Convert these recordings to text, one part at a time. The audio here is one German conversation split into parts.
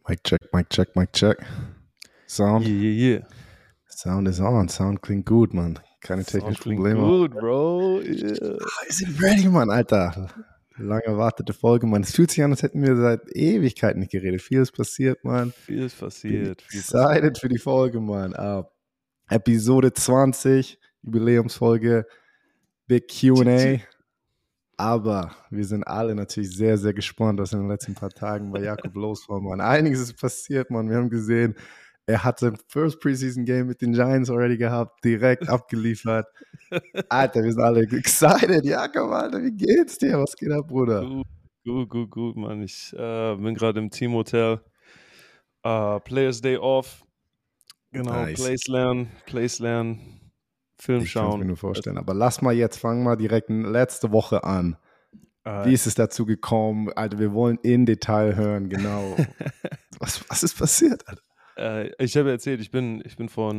Mic check, Mic check. Sound. Yeah. Sound is on. Sound klingt gut, Mann. Keine technischen Probleme. Gut, Bro. Yeah. Wir sind ready, Mann, Alter. Lange erwartete Folge, Mann. Es fühlt sich an, als hätten wir seit Ewigkeiten nicht geredet. Viel ist passiert, Mann. Viel ist passiert. Excited für die Folge, Mann. Episode 20, Jubiläumsfolge, Big Q&A. Aber wir sind alle natürlich sehr, sehr gespannt, was in den letzten paar Tagen bei Jakob los war, Mann. Einiges ist passiert, Mann. Wir haben gesehen, er hat sein First Preseason Game mit den Giants already gehabt, direkt abgeliefert. Alter, wir sind alle excited. Jakob, Alter, wie geht's dir? Was geht ab, Bruder? Gut, Mann. Ich bin gerade im Teamhotel. Players Day off. Genau, nice. Plays lernen. Film schauen. Ich kann es mir nur vorstellen. Aber fangen wir direkt letzte Woche an. Wie ist es dazu gekommen? Alter, wir wollen in Detail hören, genau. was ist passiert, Alter? Ich habe erzählt, ich bin vor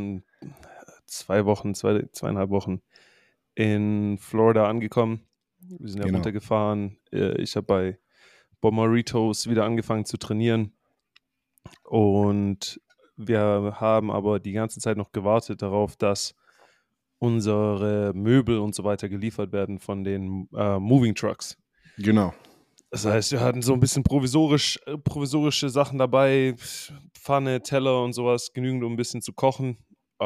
2,5 Wochen in Florida angekommen. Wir sind ja runtergefahren. Ich habe bei Bommaritos wieder angefangen zu trainieren. Und wir haben aber die ganze Zeit noch gewartet darauf, dass unsere Möbel und so weiter geliefert werden von den Moving Trucks. Genau. Das heißt, wir hatten so ein bisschen provisorische Sachen dabei, Pfanne, Teller und sowas, genügend, um ein bisschen zu kochen.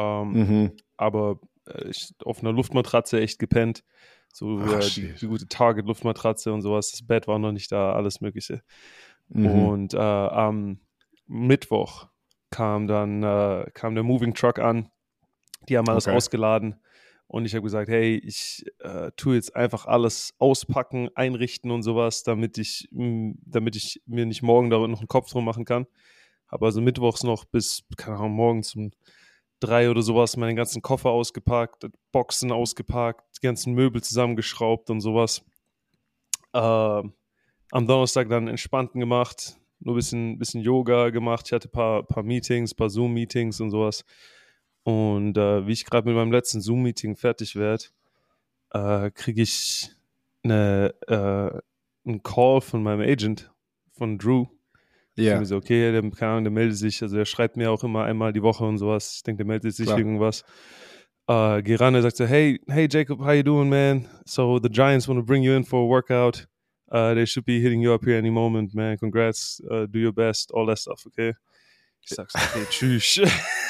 Aber auf einer Luftmatratze echt gepennt. So die gute Target-Luftmatratze und sowas. Das Bett war noch nicht da, alles Mögliche. Und am Mittwoch kam der Moving Truck an. Die haben alles ausgeladen. Und ich habe gesagt, hey, ich tue jetzt einfach alles auspacken, einrichten und sowas, damit ich mir nicht morgen da noch einen Kopf drum machen kann. Habe also mittwochs noch bis, keine Ahnung, morgens um 3 oder sowas meinen ganzen Koffer ausgepackt, Boxen ausgepackt, die ganzen Möbel zusammengeschraubt und sowas. Am Donnerstag dann entspannten gemacht, nur ein bisschen Yoga gemacht. Ich hatte ein paar Meetings, ein paar Zoom-Meetings und sowas. Und wie ich gerade mit meinem letzten Zoom-Meeting fertig werde, kriege ich einen Call von meinem Agent, von Drew. Ja. Ich mir so, okay, der meldet sich, also der schreibt mir auch immer einmal die Woche und sowas. Ich denke, der meldet sich irgendwas. Geh ran, er sagt so, hey Jacob, how you doing, man? So the Giants want to bring you in for a workout. They should be hitting you up here any moment, man. Congrats, do your best, all that stuff, okay? Ich sag so, okay, tschüss.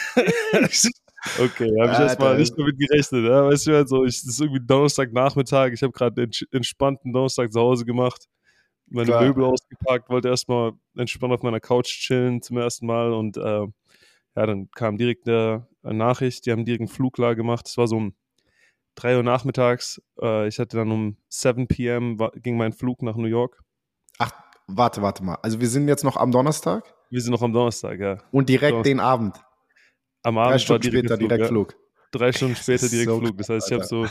Okay, habe ich erstmal nicht damit gerechnet. Ja? Weißt du, also es ist irgendwie Donnerstagnachmittag. Ich habe gerade einen entspannten Donnerstag zu Hause gemacht. Meine Möbel ausgepackt, wollte erstmal entspannt auf meiner Couch chillen zum ersten Mal. Und dann kam direkt eine Nachricht. Die haben direkt einen Flug klar gemacht. Es war so um 3 Uhr nachmittags. Ich hatte dann um 7 p.m. ging mein Flug nach New York. Ach, warte mal. Also wir sind jetzt noch am Donnerstag? Wir sind noch am Donnerstag, ja. Und direkt den Abend? Am Abend 3 Stunden später Direktflug. 3 Stunden später Direktflug. Das heißt, ich habe so,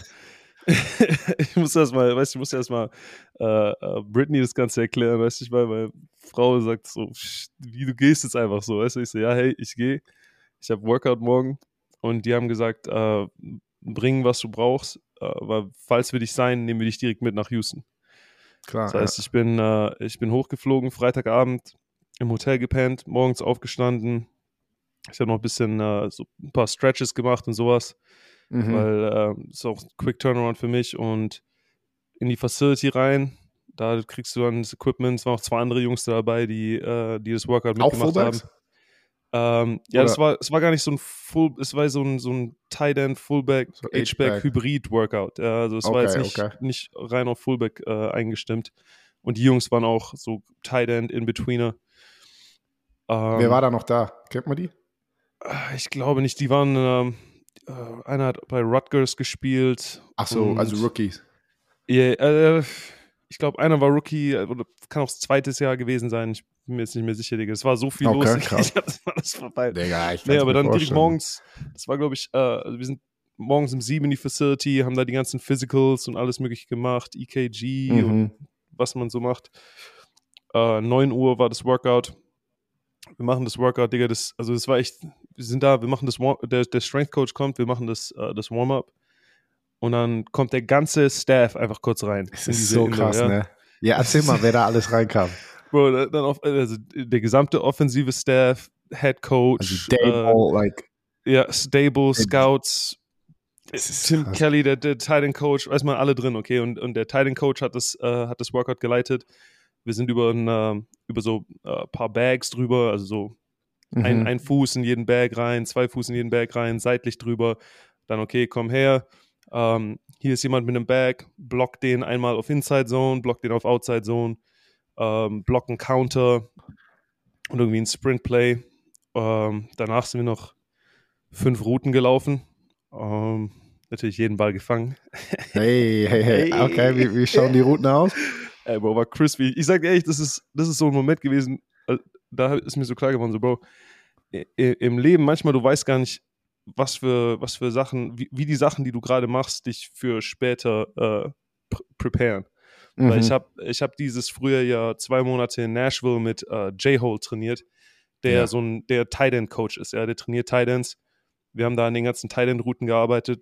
ich muss erstmal Brittany das Ganze erklären, weißt du, weil meine Frau sagt so, wie, du gehst jetzt einfach so, weißt du, ich so, ja, hey, ich gehe, ich habe Workout morgen und die haben gesagt, bring, was du brauchst, weil falls wir dich sein, nehmen wir dich direkt mit nach Houston. Klar. Das heißt, ich bin hochgeflogen, Freitagabend im Hotel gepennt, morgens aufgestanden. Ich habe noch ein bisschen so ein paar Stretches gemacht und sowas, weil es ist auch ein Quick Turnaround für mich und in die Facility rein, da kriegst du dann das Equipment. Es waren auch 2 andere Jungs dabei, die das Workout mitgemacht haben. Es war gar nicht so es war so ein Tight End, Fullback, so H-Back Hybrid Workout. Ja, also es war jetzt nicht rein auf Fullback eingestimmt. Und die Jungs waren auch so Tight End, In-Betweener. Wer war da noch da? Kennt man die? Ich glaube nicht, die waren, einer hat bei Rutgers gespielt. Ach so, also Rookies. Yeah, ich glaube, einer war Rookie, kann auch das 2. Jahr gewesen sein, ich bin mir jetzt nicht mehr sicher, Digga. Es war so viel los, krass. Das war alles vorbei. Digga, aber dann direkt morgens, das war glaube ich, wir sind morgens um 7 in die Facility, haben da die ganzen Physicals und alles mögliche gemacht, EKG und was man so macht. 9 Uhr war das Workout. Wir machen das Workout, Digga, das war echt, wir sind da, wir machen der Strength Coach kommt, wir machen das Warm-Up und dann kommt der ganze Staff einfach kurz rein. Das ist so krass, ne? Ja, erzähl mal, wer da alles reinkam. Bro, dann also der gesamte offensive Staff, Head Coach, Stable, Scouts, Tim krass. Kelly, der Tight End Coach, weiß man alle drin, okay, und der Tight End Coach hat das Workout geleitet. Wir sind über so paar Bags drüber, also so ein Fuß in jeden Bag rein, 2 Fuß in jeden Bag rein, seitlich drüber, dann okay, komm her, hier ist jemand mit einem Bag, block den einmal auf Inside Zone, block den auf Outside Zone, block einen Counter und irgendwie ein Sprint Play. Danach sind wir noch 5 Routen gelaufen. Natürlich jeden Ball gefangen. Hey. Okay, wie schauen die Routen aus? Ey, Bro, war crispy. Ich sag dir ehrlich, das ist so ein Moment gewesen, da ist mir so klar geworden, so, Bro, im Leben manchmal, du weißt gar nicht, was für Sachen, wie die Sachen, die du gerade machst, dich für später preparen. Weil ich hab dieses Frühjahr 2 Monate in Nashville mit J-Hole trainiert, der der Tight End Coach ist, ja, der trainiert Tight Ends. Wir haben da an den ganzen Tight End Routen gearbeitet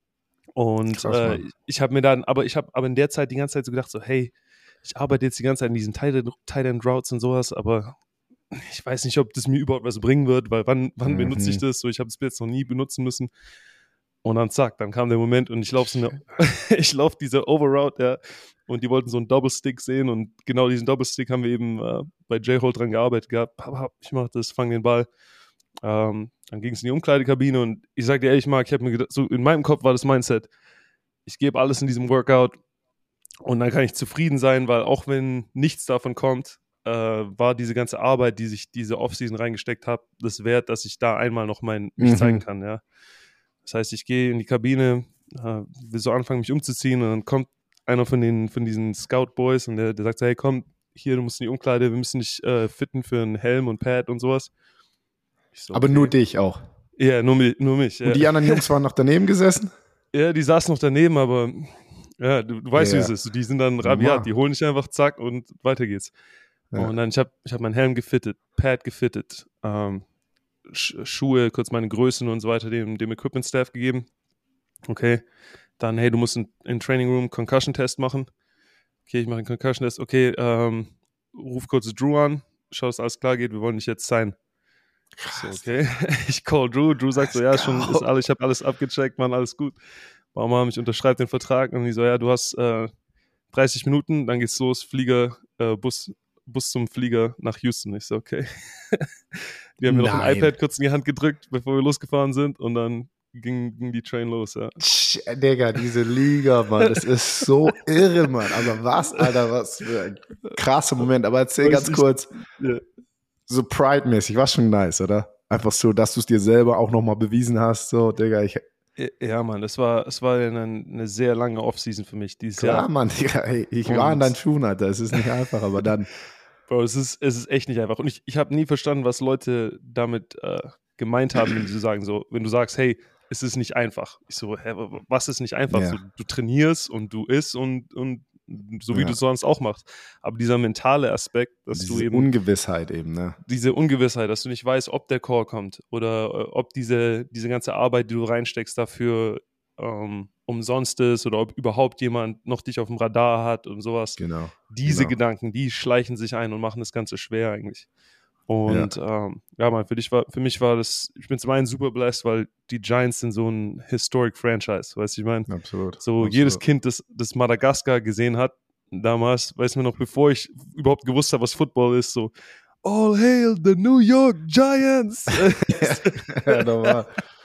und krass, ich habe aber in der Zeit die ganze Zeit so gedacht, so hey, ich arbeite jetzt die ganze Zeit in diesen Tight End Routes und sowas, aber ich weiß nicht, ob das mir überhaupt was bringen wird, weil wann benutze ich das? So, ich habe es jetzt noch nie benutzen müssen. Und dann zack, dann kam der Moment und ich laufe diese Overroute, ja, und die wollten so einen Double Stick sehen und genau diesen Double Stick haben wir eben bei J-Hole dran gearbeitet gehabt. Ich mach das, fang den Ball. Dann ging es in die Umkleidekabine und ich sag dir ehrlich, Marc, ich habe mir gedacht, so in meinem Kopf war das Mindset, ich gebe alles in diesem Workout und dann kann ich zufrieden sein, weil auch wenn nichts davon kommt, war diese ganze Arbeit, die sich diese Offseason reingesteckt hat, das wert, dass ich da einmal noch mich zeigen kann, ja. Das heißt, ich gehe in die Kabine, will so anfangen, mich umzuziehen und dann kommt einer von diesen Scout-Boys und der sagt so, hey komm, hier, du musst in die Umkleide, wir müssen dich fitten für einen Helm und Pad und sowas. So, aber okay. Nur dich auch? Ja, nur mich. Ja. Und die anderen Jungs waren noch daneben gesessen? Ja, die saßen noch daneben, aber ja, du weißt, wie es ist. Die sind dann rabiat, die holen dich einfach, zack, und weiter geht's. Ja. Und dann, ich hab meinen Helm gefittet, Pad gefittet, Schuhe, kurz meine Größen und so weiter, dem Equipment-Staff gegeben. Okay, dann, hey, du musst in Training Room Concussion-Test machen. Okay, ich mache einen Concussion-Test. Okay, ruf kurz Drew an, schau, dass alles klar geht, wir wollen dich jetzt sein. So, okay, ich call Drew. Drew sagt so, ja, ist alles, ich habe alles abgecheckt, Mann, alles gut. Warum ich unterschreibe den Vertrag und ich so, ja, du hast 30 Minuten, dann geht's los, Flieger, Bus zum Flieger nach Houston. Ich so, okay. Die haben mir noch ein iPad kurz in die Hand gedrückt, bevor wir losgefahren sind und dann ging die Train los, ja. Digga, diese Liga, Mann, das ist so irre, Mann. Aber was, Alter, was für ein krasser Moment. Aber erzähl ganz kurz, so Pride-mäßig, war schon nice, oder? Einfach so, dass du es dir selber auch nochmal bewiesen hast, so, Digga, Ja, Mann, es war eine sehr lange Offseason für mich dieses Jahr. Klar, Mann, Digga, hey, ich war in deinen Schuhen, Alter, es ist nicht einfach, aber dann... Bro, es ist echt nicht einfach. Und ich habe nie verstanden, was Leute damit gemeint haben, wenn du sagst, hey, es ist nicht einfach. Ich so, hä, was ist nicht einfach? Yeah. So, du trainierst und du isst und so wie du es sonst auch machst. Aber dieser mentale Aspekt, dass diese Ungewissheit eben, ne? Diese Ungewissheit, dass du nicht weißt, ob der Call kommt oder ob diese ganze Arbeit, die du reinsteckst, dafür umsonst ist oder ob überhaupt jemand noch dich auf dem Radar hat und sowas. Genau. Diese Gedanken, die schleichen sich ein und machen das Ganze schwer eigentlich. Und Mann, für mich war das, ich bin zum einen super blessed, weil die Giants sind so ein Historic Franchise, weißt du, ich meine? Absolut. So jedes Kind, das Madagaskar gesehen hat, damals, weiß man noch, bevor ich überhaupt gewusst habe, was Football ist, so All hail the New York Giants! Ja, normal.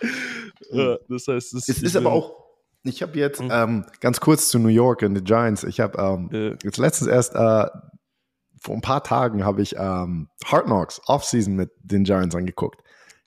Das heißt, es ist aber auch, ich habe jetzt ganz kurz zu New York und the Giants, ich habe jetzt letztens erst vor ein paar Tagen habe ich Hard Knocks Offseason mit den Giants angeguckt.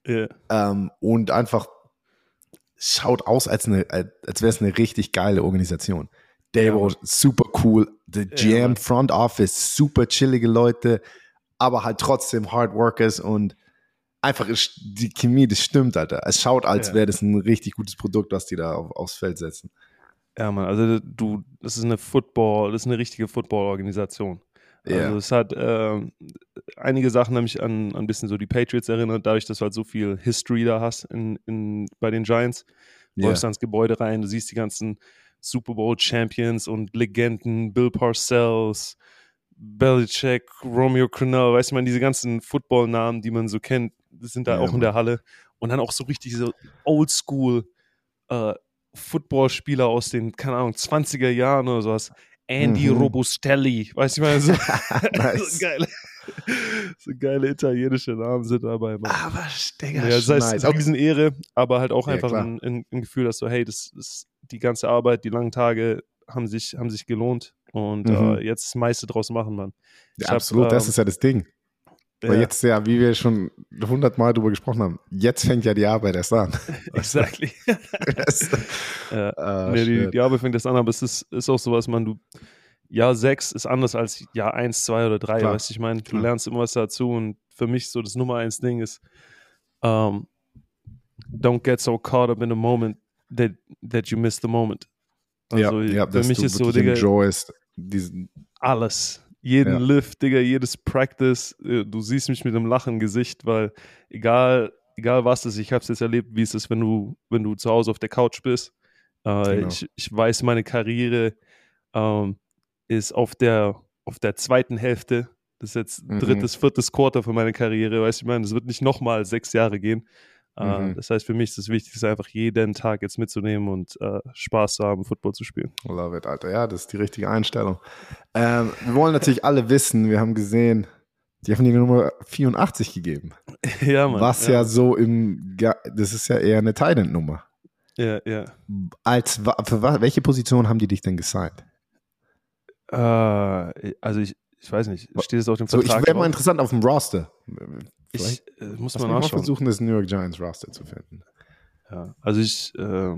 Und einfach schaut aus, als wäre es eine richtig geile Organisation. Dabo, super cool. The GM, Front Office, super chillige Leute, aber halt trotzdem Hard Workers und einfach die Chemie, das stimmt, Alter. Es schaut, als wäre das ein richtig gutes Produkt, was die da aufs Feld setzen. Ja, Mann, also das ist eine richtige Football-Organisation. Also es hat einige Sachen haben mich an ein bisschen so die Patriots erinnert, dadurch, dass du halt so viel History da hast bei den Giants. Du läufst ans Gebäude rein, du siehst die ganzen Super Bowl Champions und Legenden, Bill Parcells, Belichick, Romeo Crennel, weißt du, man, diese ganzen Football-Namen, die man so kennt, sind da auch in der Halle. Und dann auch so richtig so Oldschool Footballspieler aus den, keine Ahnung, 20er Jahren oder sowas. Andy Robustelli, weißt du, ich meine, so, Nice. so geile italienische Namen sind dabei. Man. Aber Digga, ja, das heißt, eine Riesenehre, aber halt auch einfach ein Gefühl, dass so, hey, das ist die ganze Arbeit, die langen Tage haben sich gelohnt und jetzt das meiste draus machen, Mann. Ja, absolut, das ist ja das Ding. Weil jetzt ja, wie wir schon 100-mal drüber gesprochen haben, jetzt fängt ja die Arbeit erst an. Exactly. Die Arbeit fängt erst an, aber es ist auch sowas, man, Jahr 6 ist anders als Jahr 1, 2 oder 3, weißt du, ich meine, du lernst immer was dazu und für mich so das Nummer 1 Ding ist, don't get so caught up in the moment that you miss the moment. Also für mich ist so, Digga, alles. Jeden Lift, Digga, jedes Practice, du siehst mich mit einem Lachen im Gesicht, weil egal was es ist, ich habe es jetzt erlebt, wie es ist, wenn du zu Hause auf der Couch bist. Genau. Ich weiß, meine Karriere ist auf der zweiten Hälfte. Das ist jetzt drittes, viertes Quarter von meiner Karriere, weißt du, ich meine, es wird nicht nochmal 6 Jahre gehen. Das heißt, für mich ist es wichtig, einfach jeden Tag jetzt mitzunehmen und Spaß zu haben, Football zu spielen. Love it, Alter. Ja, das ist die richtige Einstellung. Wir wollen natürlich alle wissen, wir haben gesehen, die haben die Nummer 84 gegeben. Ja, Mann. Was ja so das ist ja eher eine Tight End Nummer. Ja. Für welche Position haben die dich denn gesigned? Also ich weiß nicht, steht es auf dem Vertrag? Ich wäre mal interessant auf dem Roster. Ich muss mal nachschauen. Versuchen, das New York Giants Roster zu finden. Ja, also ich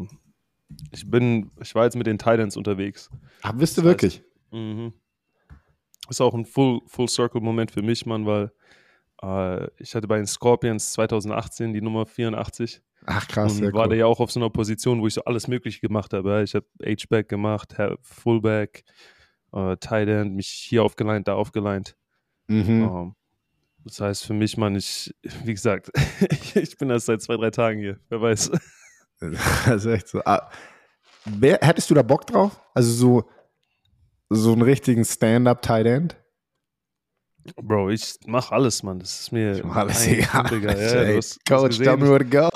war jetzt mit den Titans unterwegs. Ach, bist du wirklich? Ist auch ein Full-Circle-Moment für mich, Mann, weil ich hatte bei den Scorpions 2018 die Nummer 84. Ach krass, und war da ja auch auf so einer Position, wo ich so alles Mögliche gemacht habe. Ich habe H-Back gemacht, Fullback, Tight End, mich hier aufgeleint, da aufgeleint. Das heißt für mich, Mann, wie gesagt, ich bin erst seit 2-3 Tagen hier, wer weiß. Das ist echt so. Hättest du da Bock drauf? Also so einen richtigen Stand-Up-Tight End? Bro, ich mach alles, Mann. Das ist mir alles egal. Ja, Coach, tell me where to go.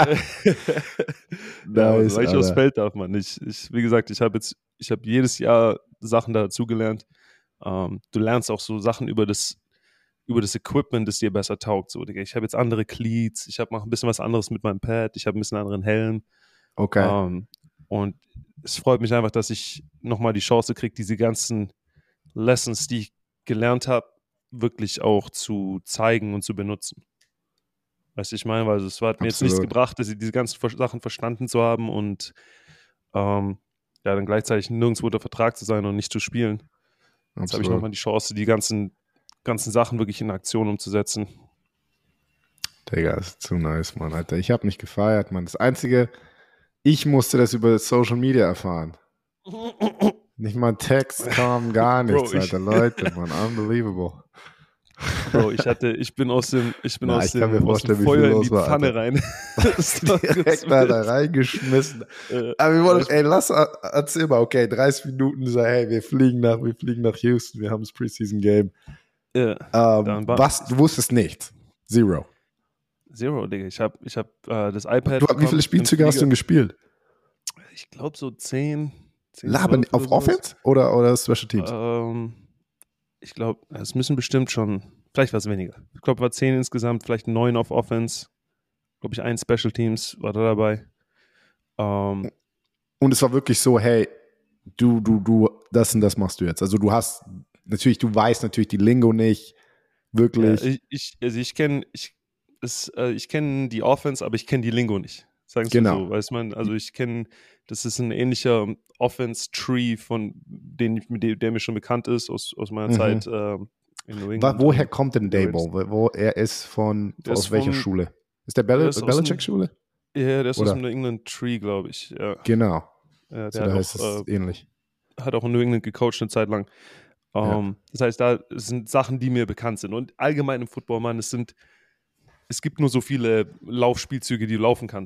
Nice, weil ich aufs Feld darf, Mann. Wie gesagt, ich habe jedes Jahr Sachen dazugelernt. Du lernst auch so Sachen über das Equipment, das dir besser taugt. So, Digga. Ich habe jetzt andere Cleats, ich mache ein bisschen was anderes mit meinem Pad, ich habe ein bisschen anderen Helm. Okay. Und es freut mich einfach, dass ich nochmal die Chance kriege, diese ganzen Lessons, die ich gelernt habe, wirklich auch zu zeigen und zu benutzen. Weißt du, ich meine, weil es hat mir jetzt nichts gebracht, diese ganzen Sachen verstanden zu haben und dann gleichzeitig nirgendwo unter Vertrag zu sein und nicht zu spielen. Jetzt habe ich nochmal die Chance, die ganzen Sachen wirklich in Aktion umzusetzen. Digga, das ist zu nice, Mann, Alter. Ich habe mich gefeiert, Mann. Das Einzige, ich musste das über Social Media erfahren. Nicht mal ein Text kam, gar nichts, Alter. Leute, Mann, unbelievable. Bro, ich bin aus dem Feuer in die Pfanne rein. Direkt da reingeschmissen. Aber wir wollen, erzähl mal, okay, 30 Minuten, so, hey, wir fliegen nach Houston, wir haben das Preseason-Game. Ja, du wusstest nicht? Zero, Digga. Ich hab das iPad. Wie viele Spielzüge hast du denn gespielt? Ich glaube so 10. Laber auf Offense oder Special Teams? Ich glaube, es müssen bestimmt schon, vielleicht war es weniger. Ich glaube, war 10 insgesamt, vielleicht 9 auf Offense. Glaube ich, 1 Special Teams war da dabei. Und es war wirklich so, hey, du, das und das machst du jetzt. Also du weißt natürlich die Lingo nicht, wirklich. Ja, ich kenne die Offense, aber ich kenne die Lingo nicht. Sagen wir genau. So, weiß man, also das ist ein ähnlicher Offense-Tree, der mir schon bekannt ist aus meiner Zeit in New England. Woher kommt denn Daboll? Er ist aus welcher Schule? Ist der Belichick-Schule? Ja, der ist aus dem New England Tree, glaube ich. Ja. Genau. Ja, der heißt es ähnlich. Hat auch in New England gecoacht eine Zeit lang. Das heißt, da sind Sachen, die mir bekannt sind. Und allgemein im Football, Mann, es gibt nur so viele Laufspielzüge, die du laufen kannst.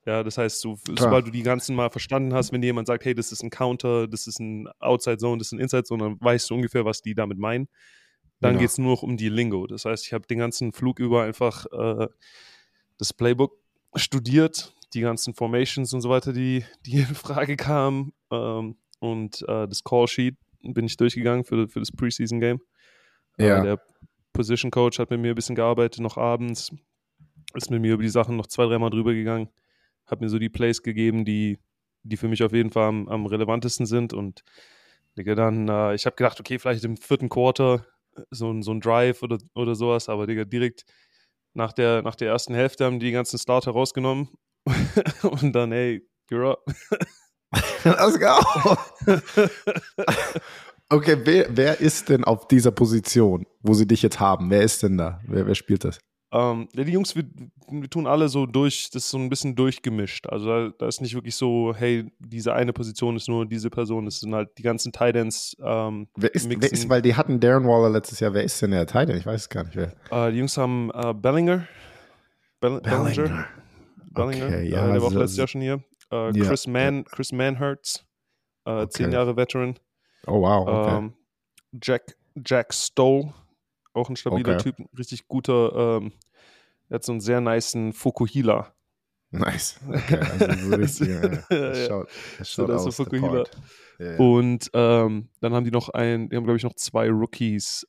Ja, das heißt, sobald du die ganzen mal verstanden hast, wenn dir jemand sagt, hey, das ist ein Counter, das ist ein Outside Zone, das ist ein Inside Zone, dann weißt du ungefähr, was die damit meinen. Dann geht es nur noch um die Lingo. Das heißt, ich habe den ganzen Flug über einfach das Playbook studiert, die ganzen Formations und so weiter, die in Frage kamen. Und das Call Sheet bin ich durchgegangen für das Preseason Game. Der Position Coach hat mit mir ein bisschen gearbeitet, noch abends. Ist mit mir über die Sachen noch 2-3 Mal drüber gegangen. Hat mir so die Plays gegeben, die für mich auf jeden Fall am relevantesten sind. Und Digga, dann, ich habe gedacht, okay, vielleicht im 4. Quarter so ein Drive oder sowas, aber Digga, direkt nach der ersten Hälfte haben die ganzen Starter rausgenommen und dann, hey, you're up. Let's go! Okay, wer ist denn auf dieser Position, wo sie dich jetzt haben? Wer ist denn da? Wer spielt das? Die Jungs, wir tun alle so das ist so ein bisschen durchgemischt. Also da ist nicht wirklich so, hey, diese eine Position ist nur diese Person. Es sind halt die ganzen Tight Ends. Wer ist, weil die hatten Darren Waller letztes Jahr. Wer ist denn der Tight End? Ich weiß es gar nicht, wer. Die Jungs haben Bellinger. Bellinger. Okay, der war auch letztes Jahr schon hier. Chris Manhertz, 10 Jahre Veteran. Oh, wow, okay. Jack Stoll, auch ein stabiler Typ, richtig guter, er hat so einen sehr nicen Fukuhila. Nice, okay, also so richtig, er schaut aus, so Fukuhila. Yeah. Und dann haben die haben glaube ich noch 2 Rookies,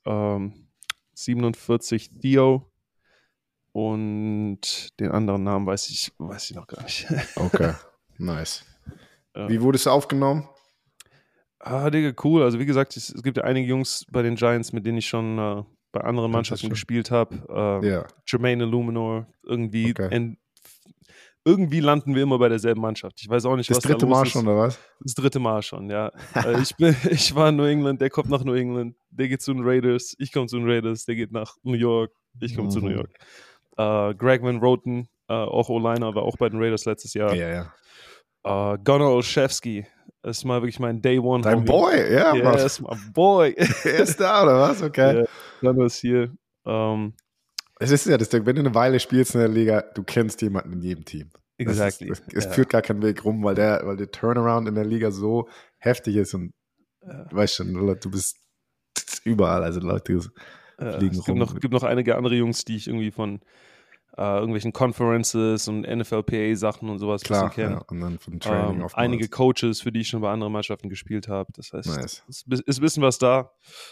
47 Theo und den anderen Namen weiß ich noch gar nicht. Okay, nice. Wie wurdest du aufgenommen? Digga, cool. Also wie gesagt, es gibt ja einige Jungs bei den Giants, mit denen ich schon bei anderen Mannschaften gespielt habe. Jermaine Illuminor, irgendwie landen wir immer bei derselben Mannschaft. Ich weiß auch nicht, was da los ist. Das 3. Mal schon, oder was? Das 3. Mal schon, ja. Ich war in New England, der kommt nach New England, der geht zu den Raiders, ich komme zu den Raiders, der geht nach New York, ich komme zu New York. Greg Van Roten, auch O-Liner, war auch bei den Raiders letztes Jahr. Ja. Gunnar Olszewski, das ist mal wirklich mein Day One. Dein Homie. Boy, ja. Yeah, das ist mein Boy. Er ist da, oder was? Okay. Ja, Gunnar ist hier. Es ist ja das Ding, wenn du eine Weile spielst in der Liga, du kennst jemanden in jedem Team. Exactly. Es führt gar keinen Weg rum, weil der Turnaround in der Liga so heftig ist und du weißt schon, du bist überall, also Leute fliegen rum. Es gibt noch einige andere Jungs, die ich irgendwie von irgendwelchen Conferences und NFLPA-Sachen und sowas klar kenne. Ja, und dann vom Training oftmals. Einige Coaches, für die ich schon bei anderen Mannschaften gespielt habe. Das heißt, nice. ist ein bisschen was da.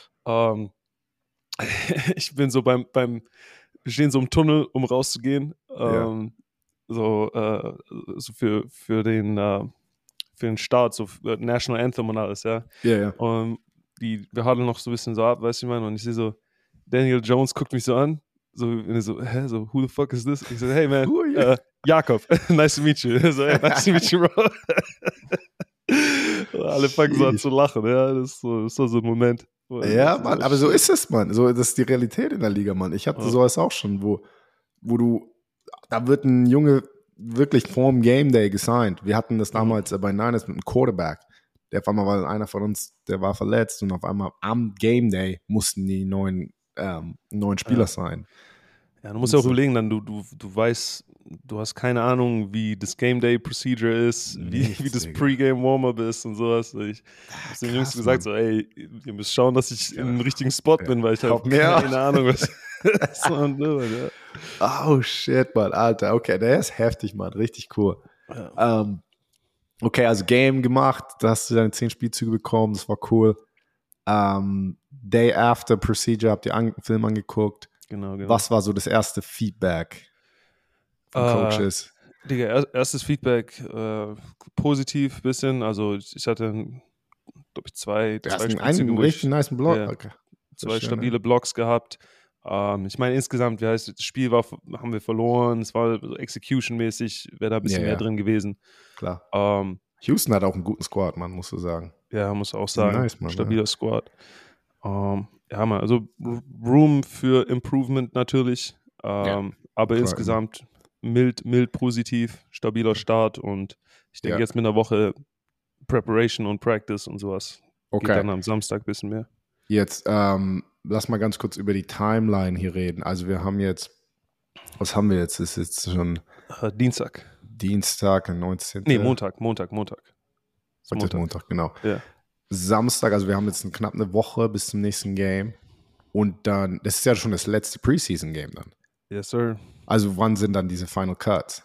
Ich bin so wir stehen so im Tunnel, um rauszugehen. So für den Start, so National Anthem und alles, ja. Ja. Und wir hadeln noch so ein bisschen so ab, weißt du, ich meine, und ich sehe so, Daniel Jones guckt mich so an, so who the fuck is this? Ich so, hey man, Jakob, nice to meet you. So, hey, nice to meet you, bro. Alle fangen so an zu lachen, ja, das ist so ein Moment. Ja, Mann, aber so ist es, Mann. So, das ist die Realität in der Liga, Mann. Ich hatte sowas auch schon, wo da wird ein Junge wirklich vorm Game Day gesigned. Wir hatten das damals bei Niners mit einem Quarterback. Der auf einmal war einer von uns, der war verletzt und auf einmal am Game Day mussten die neuen Spieler sein. Ja, du musst ja auch überlegen, dann du weißt, du hast keine Ahnung, wie das Game Day Procedure ist, wie das Pre-Game Warm-Up ist und sowas. Ich habe den Jungs gesagt, so, ey, ihr müsst schauen, dass ich im richtigen Spot bin, weil ich habe keine Ahnung, was ja. Oh shit, Mann, Alter. Okay, der ist heftig, Mann. Richtig cool. Ja. Okay, also Game gemacht, da hast du deine 10 Spielzüge bekommen, das war cool. Day after Procedure habt ihr einen Film angeguckt. Genau. Was war so das erste Feedback von Coaches? Digga, erstes Feedback positiv bisschen. Also ich hatte, glaube ich, zwei einen richtig nice Block. Ja, okay. Zwei stabile Blocks gehabt. Ich meine, insgesamt, das Spiel haben wir verloren. Es war so Execution-mäßig, wäre da ein bisschen mehr drin gewesen. Klar. Houston hat auch einen guten Squad, man, musst du sagen. Ja, muss auch sagen. Nice, man, stabiler Squad. Ja, man, also Room für Improvement natürlich. Aber klar, insgesamt mild positiv, stabiler Start und ich denke jetzt mit einer Woche Preparation und Practice und sowas geht dann am Samstag ein bisschen mehr. Jetzt lass mal ganz kurz über die Timeline hier reden. Also wir haben jetzt, was haben wir jetzt? Das ist jetzt schon Dienstag. Dienstag, der 19. Nee, Montag. Heute ist Montag, genau. Ja. Samstag, also wir haben jetzt knapp eine Woche bis zum nächsten Game. Und dann, das ist ja schon das letzte Preseason-Game dann. Yes, sir. Also wann sind dann diese Final Cuts?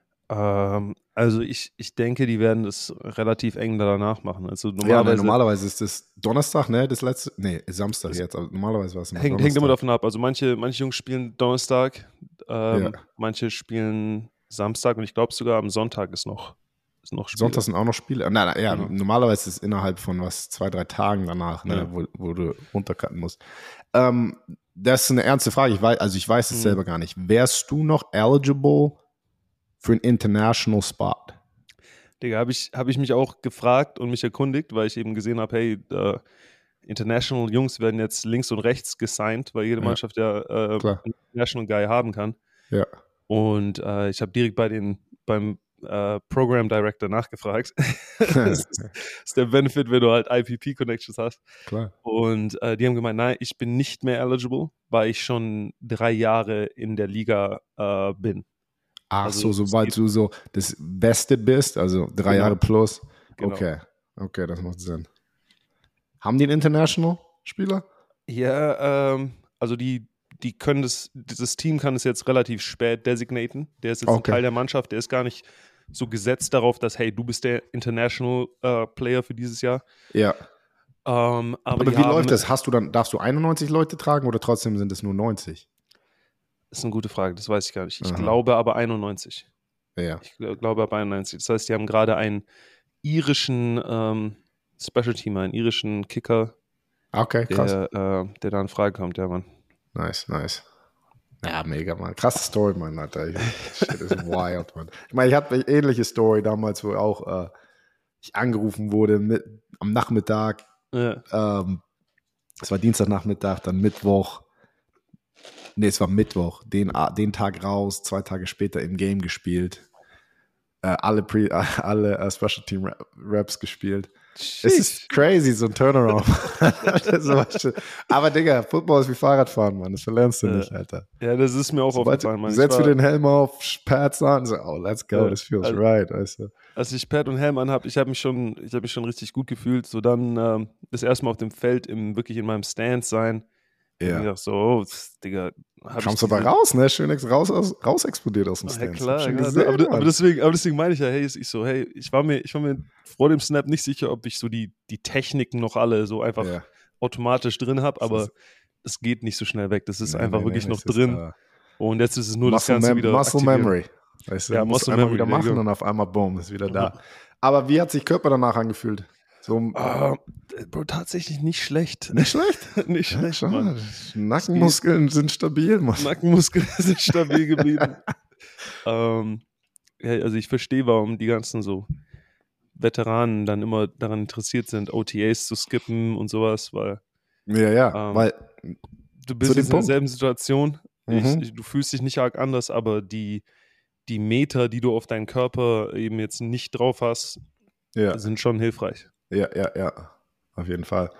Also ich denke, die werden das relativ eng danach machen. Also normalerweise ist das Donnerstag, ne? Das letzte, nee, Samstag jetzt, aber normalerweise war es immer Hängt immer davon ab. Also manche Jungs spielen Donnerstag, manche spielen Samstag und ich glaube sogar am Sonntag ist noch Spiele. Sonntag sind auch noch Spiele? Normalerweise ist es innerhalb von 2-3 Tagen danach, ne, wo du runtercutten musst. Das ist eine ernste Frage. Ich weiß es selber gar nicht. Wärst du noch eligible für einen International Spot? Digga, hab ich mich auch gefragt und mich erkundigt, weil ich eben gesehen habe, hey, International Jungs werden jetzt links und rechts gesigned, weil jede Mannschaft einen International Guy haben kann. Ja. Und ich habe direkt beim Program Director nachgefragt. Das ist der Benefit, wenn du halt IPP-Connections hast. Klar. Und die haben gemeint, nein, ich bin nicht mehr eligible, weil ich schon 3 Jahre in der Liga bin. Ach also, so, sobald du so das vested bist, also 3 Jahre plus. Genau. Okay, das macht Sinn. Haben die einen International-Spieler? Ja, also die können dieses Team kann es jetzt relativ spät designaten. Der ist jetzt ein Teil der Mannschaft, der ist gar nicht so gesetzt darauf, dass, hey, du bist der International Player für dieses Jahr. Ja. Aber wie läuft das? Darfst du 91 Leute tragen oder trotzdem sind es nur 90? Das ist eine gute Frage, das weiß ich gar nicht. Ich glaube aber 91. Ja. Ich glaube aber 91. Das heißt, die haben gerade einen irischen Special Teamer, einen irischen Kicker, okay, krass. der da in Frage kommt, ja, Mann. Nice. Ja, mega, Mann. Krasse Story, Mann, Alter. Shit ist wild, Mann. Ich meine, ich hatte eine ähnliche Story damals, wo auch ich angerufen wurde am Nachmittag. Ja. Es war Dienstagnachmittag, dann Mittwoch. Nee, es war Mittwoch. Den Tag raus, 2 Tage später im Game gespielt. Alle Special Team Raps gespielt. Es ist crazy, so ein Turnaround. Aber Digga, Football ist wie Fahrradfahren, Mann. Das verlernst du nicht, Alter. Ja, das ist mir auch aufgefallen, Mann. Setz wieder den Helm auf, Pads an, so, let's go, this feels right. Weißt du. Als ich Pad und Helm anhab, ich habe mich schon richtig gut gefühlt. So dann das erste Mal auf dem Feld wirklich in meinem Stance sein. Ja. Ich dachte so, Digga. Kommst du aber raus, ne? Schön raus explodiert aus dem Stance. Ja, klar. Aber deswegen meine ich ja, ich war mir vor dem Snap nicht sicher, ob ich so die Techniken noch alle so einfach automatisch drin habe, aber es geht nicht so schnell weg. Das ist einfach wirklich noch drin. Und jetzt ist es nur das Ganze wieder Muscle aktivieren. Memory. Weißt du, ja, musst einmal wieder machen und auf einmal, boom, ist wieder da. Aber wie hat sich Körper danach angefühlt? So, Bro, tatsächlich nicht schlecht. Nicht schlecht? Nicht schlecht, Mann. Nackenmuskeln sind stabil, Mann. Nackenmuskeln sind stabil geblieben. Also ich verstehe, warum die ganzen so Veteranen dann immer daran interessiert sind, OTAs zu skippen und sowas, weil weil du bist in derselben Situation. Du fühlst dich nicht arg anders, aber die Meter, die du auf deinen Körper eben jetzt nicht drauf hast, sind schon hilfreich. Ja, auf jeden Fall.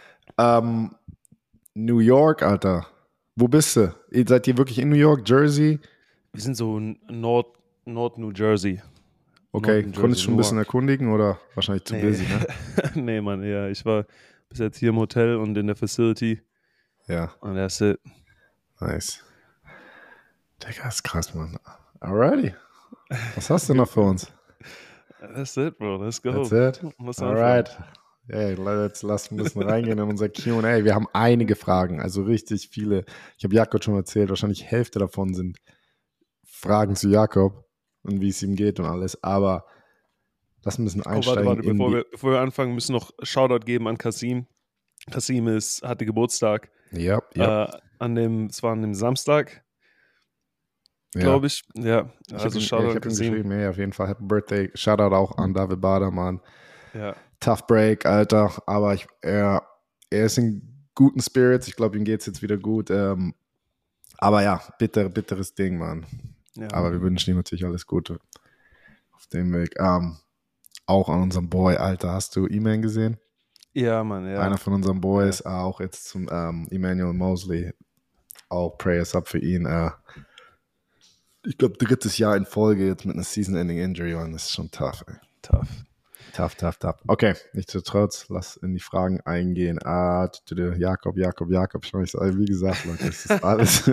New York, Alter. Wo bist du? Seid ihr wirklich in New York, Jersey? Wir sind so Nord New Jersey. Okay, konntest du schon ein bisschen erkundigen oder wahrscheinlich zu busy, ne? Nee, Mann, ja. Ich war bis jetzt hier im Hotel und in der Facility. Ja. Und that's it. Nice. Digga, ist krass, Mann. Alrighty. Was hast du noch für uns? That's it, bro. Let's go. That's it? Alright. Hey, lass ein bisschen reingehen in unser Q&A. Wir haben einige Fragen, also richtig viele. Ich habe Jakob schon erzählt, wahrscheinlich Hälfte davon sind Fragen zu Jakob und wie es ihm geht und alles. Aber lass ein bisschen einsteigen. Warte, bevor wir anfangen, müssen wir noch Shoutout geben an Kasim. Kasim hatte Geburtstag. Ja. Es war an dem Samstag. Glaube ich. Ja, also Shoutout an Kasim. Ich habe ihm geschrieben, auf jeden Fall Happy Birthday. Shoutout auch an David Bader, Mann. Ja. Tough Break, Alter. Aber er ist in guten Spirits. Ich glaube, ihm geht es jetzt wieder gut. Aber ja, bitteres Ding, Mann. Ja. Aber wir wünschen ihm natürlich alles Gute auf dem Weg. Auch an unserem Boy, Alter. Hast du E-Man gesehen? Ja, Mann, ja. Einer von unseren Boys, auch jetzt zum Emmanuel Mosley. Auch Prayers up für ihn. ich glaube, drittes Jahr in Folge jetzt mit einer Season-Ending-Injury, und das ist schon tough, ey. Tough. Okay, nichtsdestotrotz, lass in die Fragen eingehen. Jakob, wie gesagt, Leute, das ist alles.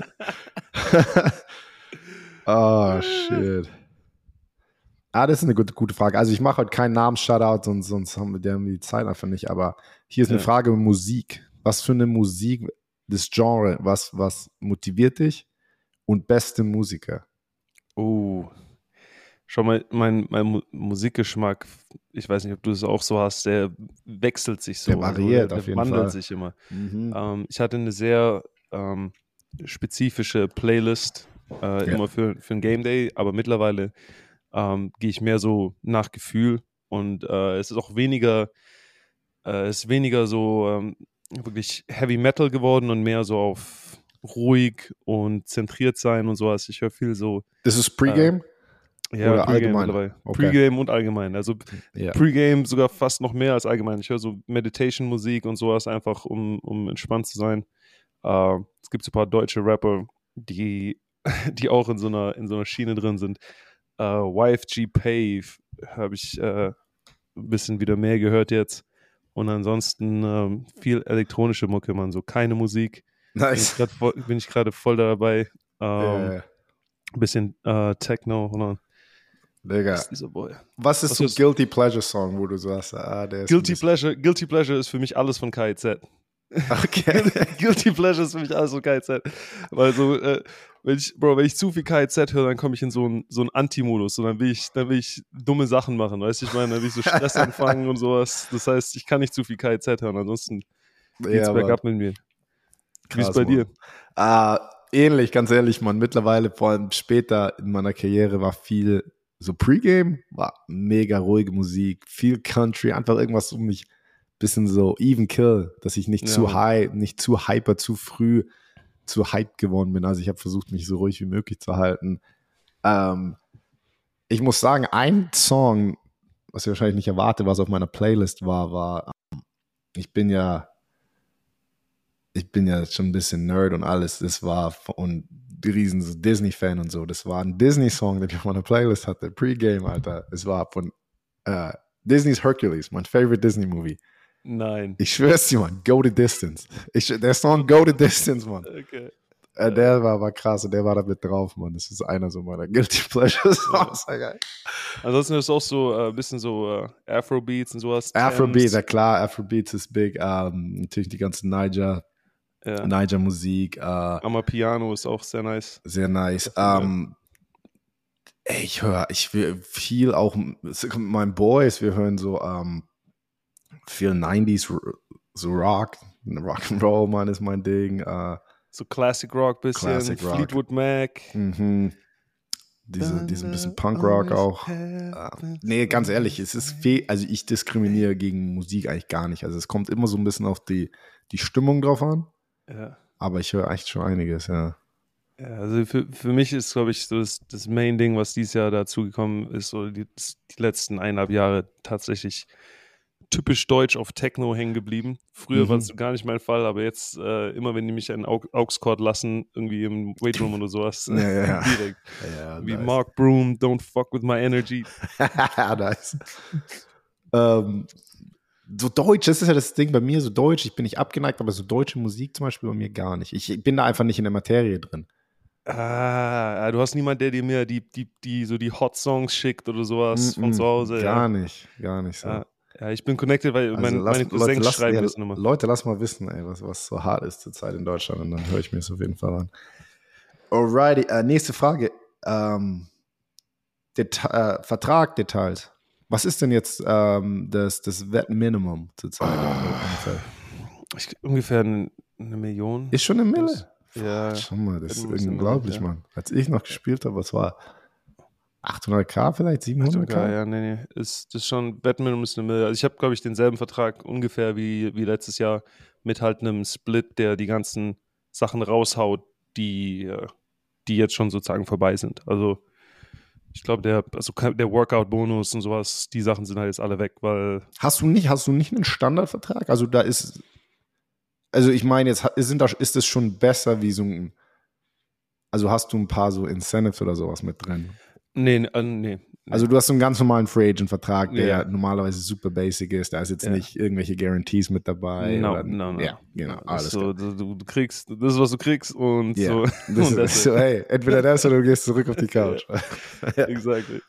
Oh, shit. Das ist eine gute Frage. Also ich mache heute keinen Namen-Shoutout, sonst haben wir die Zeit einfach nicht. Aber hier ist eine Frage über Musik. Was für eine Musik, das Genre, was motiviert dich? Und beste Musiker? Schau mal, mein Musikgeschmack, ich weiß nicht, ob du es auch so hast, der wechselt sich so. Der variiert auf jeden Fall. Der wandelt sich immer. Ich hatte eine sehr spezifische Playlist immer für einen Game Day, aber mittlerweile gehe ich mehr so nach Gefühl, und es ist auch weniger so wirklich Heavy Metal geworden und mehr so auf ruhig und zentriert sein und sowas. Ich höre viel so. Das ist Pre-Game? Ja, oder Pre-Game allgemein? dabei. Okay. Pre-Game und allgemein. Also Pre-Game sogar fast noch mehr als allgemein. Ich höre so Meditation-Musik und sowas einfach, um entspannt zu sein. Es gibt so ein paar deutsche Rapper, die auch in so einer Schiene drin sind. YFG Pave habe ich ein bisschen wieder mehr gehört jetzt. Und ansonsten viel elektronische Mucke, man. So keine Musik. Nice. Bin ich gerade voll dabei. Ein bisschen Techno. Oder? Digga. Boy. Was ist so ein Guilty Pleasure Song, wo du sagst, der ist Guilty Pleasure ist für mich alles von KIZ. Okay. Guilty Pleasure ist für mich alles von KIZ. Weil so, wenn ich zu viel KIZ höre, dann komme ich in so einen Anti-Modus, und dann will ich dumme Sachen machen, weißt du, ich meine, dann will ich so Stress anfangen und sowas. Das heißt, ich kann nicht zu viel KIZ hören, ansonsten geht's bergab mit mir. Wie ist es bei dir? Ähnlich, ganz ehrlich, man. Mittlerweile, vor allem später in meiner Karriere, war viel so Pre-Game, war mega ruhige Musik, viel Country, einfach irgendwas um mich, bisschen so even kill, dass ich nicht zu high, nicht zu hyper, zu früh zu hyped geworden bin. Also ich habe versucht, mich so ruhig wie möglich zu halten. Ich muss sagen, ein Song, was ich wahrscheinlich nicht erwarte, was auf meiner Playlist war ich bin ja schon ein bisschen Nerd und alles. Das war und riesen Disney-Fan und so. Das war ein Disney-Song, den ich auf meiner Playlist hatte. Pre-Game, Alter. Es war von Disney's Hercules, mein favorite Disney-Movie. Nein. Ich schwör's dir, Mann. Go the Distance. Der Song Go the Distance, Mann. Okay. Der war krass, und der war da mit drauf, Mann. Das ist einer so meiner Guilty Pleasure Songs. Ja. Ansonsten ist es auch so ein bisschen so Afrobeats und sowas. Afrobeats, ja klar. Afrobeats ist big. Natürlich die ganze Niger-Musik. Amapiano ist auch sehr nice. Sehr nice. Ich höre viel auch mit meinen Boys. Wir hören so viel 90s, so Rock'n'Roll, Mann, ist mein Ding. So Classic Rock bisschen, Classic Rock. Fleetwood Mac. Diese bisschen Punkrock auch. Nee, ganz ehrlich, es ist also ich diskriminiere gegen Musik eigentlich gar nicht. Also es kommt immer so ein bisschen auf die Stimmung drauf an. Ja. Aber ich höre echt schon einiges, ja. Ja, also für mich ist, glaube ich, so das Main-Ding, was dieses Jahr dazugekommen ist, so die letzten 1,5 Jahre tatsächlich typisch deutsch auf Techno hängen geblieben. Früher war es gar nicht mein Fall, aber jetzt immer, wenn die mich einen Aux-Chord lassen, irgendwie im Weightroom oder sowas, direkt. Ja, wie nice. Mark Broom, Don't Fuck With My Energy. Nice. So deutsch, das ist ja das Ding bei mir, so deutsch, ich bin nicht abgeneigt, aber so deutsche Musik zum Beispiel bei mir gar nicht. Ich bin da einfach nicht in der Materie drin. Du hast niemanden, der dir mehr die Hot Songs schickt oder sowas von zu Hause. Gar nicht so. Ja, ich bin connected, weil Also meine Cousins schreiben das immer. Leute, lass mal wissen, ey, was so hart ist zurzeit in Deutschland, und dann höre ich mir es auf jeden Fall an. Alrighty, nächste Frage. Vertragdetails. Was ist denn jetzt das Wettminimum zurzeit? Ungefähr 1 Million. Ist schon 1 Mille? Ja. Schau mal, das ist unglaublich, Mann. Als ich noch gespielt habe, was war 800.000 vielleicht, 700.000? Ja, nee. Das ist schon, Wettminimum ist 1 Mille. Also ich habe, glaube ich, denselben Vertrag ungefähr wie letztes Jahr mit halt einem Split, der die ganzen Sachen raushaut, die jetzt schon sozusagen vorbei sind. Also ich glaube, der Workout-Bonus und sowas, die Sachen sind halt jetzt alle weg, weil... Hast du nicht einen Standardvertrag? Also da ich meine, jetzt ist es schon besser wie so ein... Also hast du ein paar so Incentives oder sowas mit drin? Nee. Also du hast so einen ganz normalen Free Agent Vertrag, der normalerweise super basic ist. Da ist jetzt nicht irgendwelche Guarantees mit dabei. No. Ja, genau. Alles so, du kriegst, das ist, was du kriegst und so. Das ist so, hey, entweder das oder du gehst zurück auf die Couch. Exactly.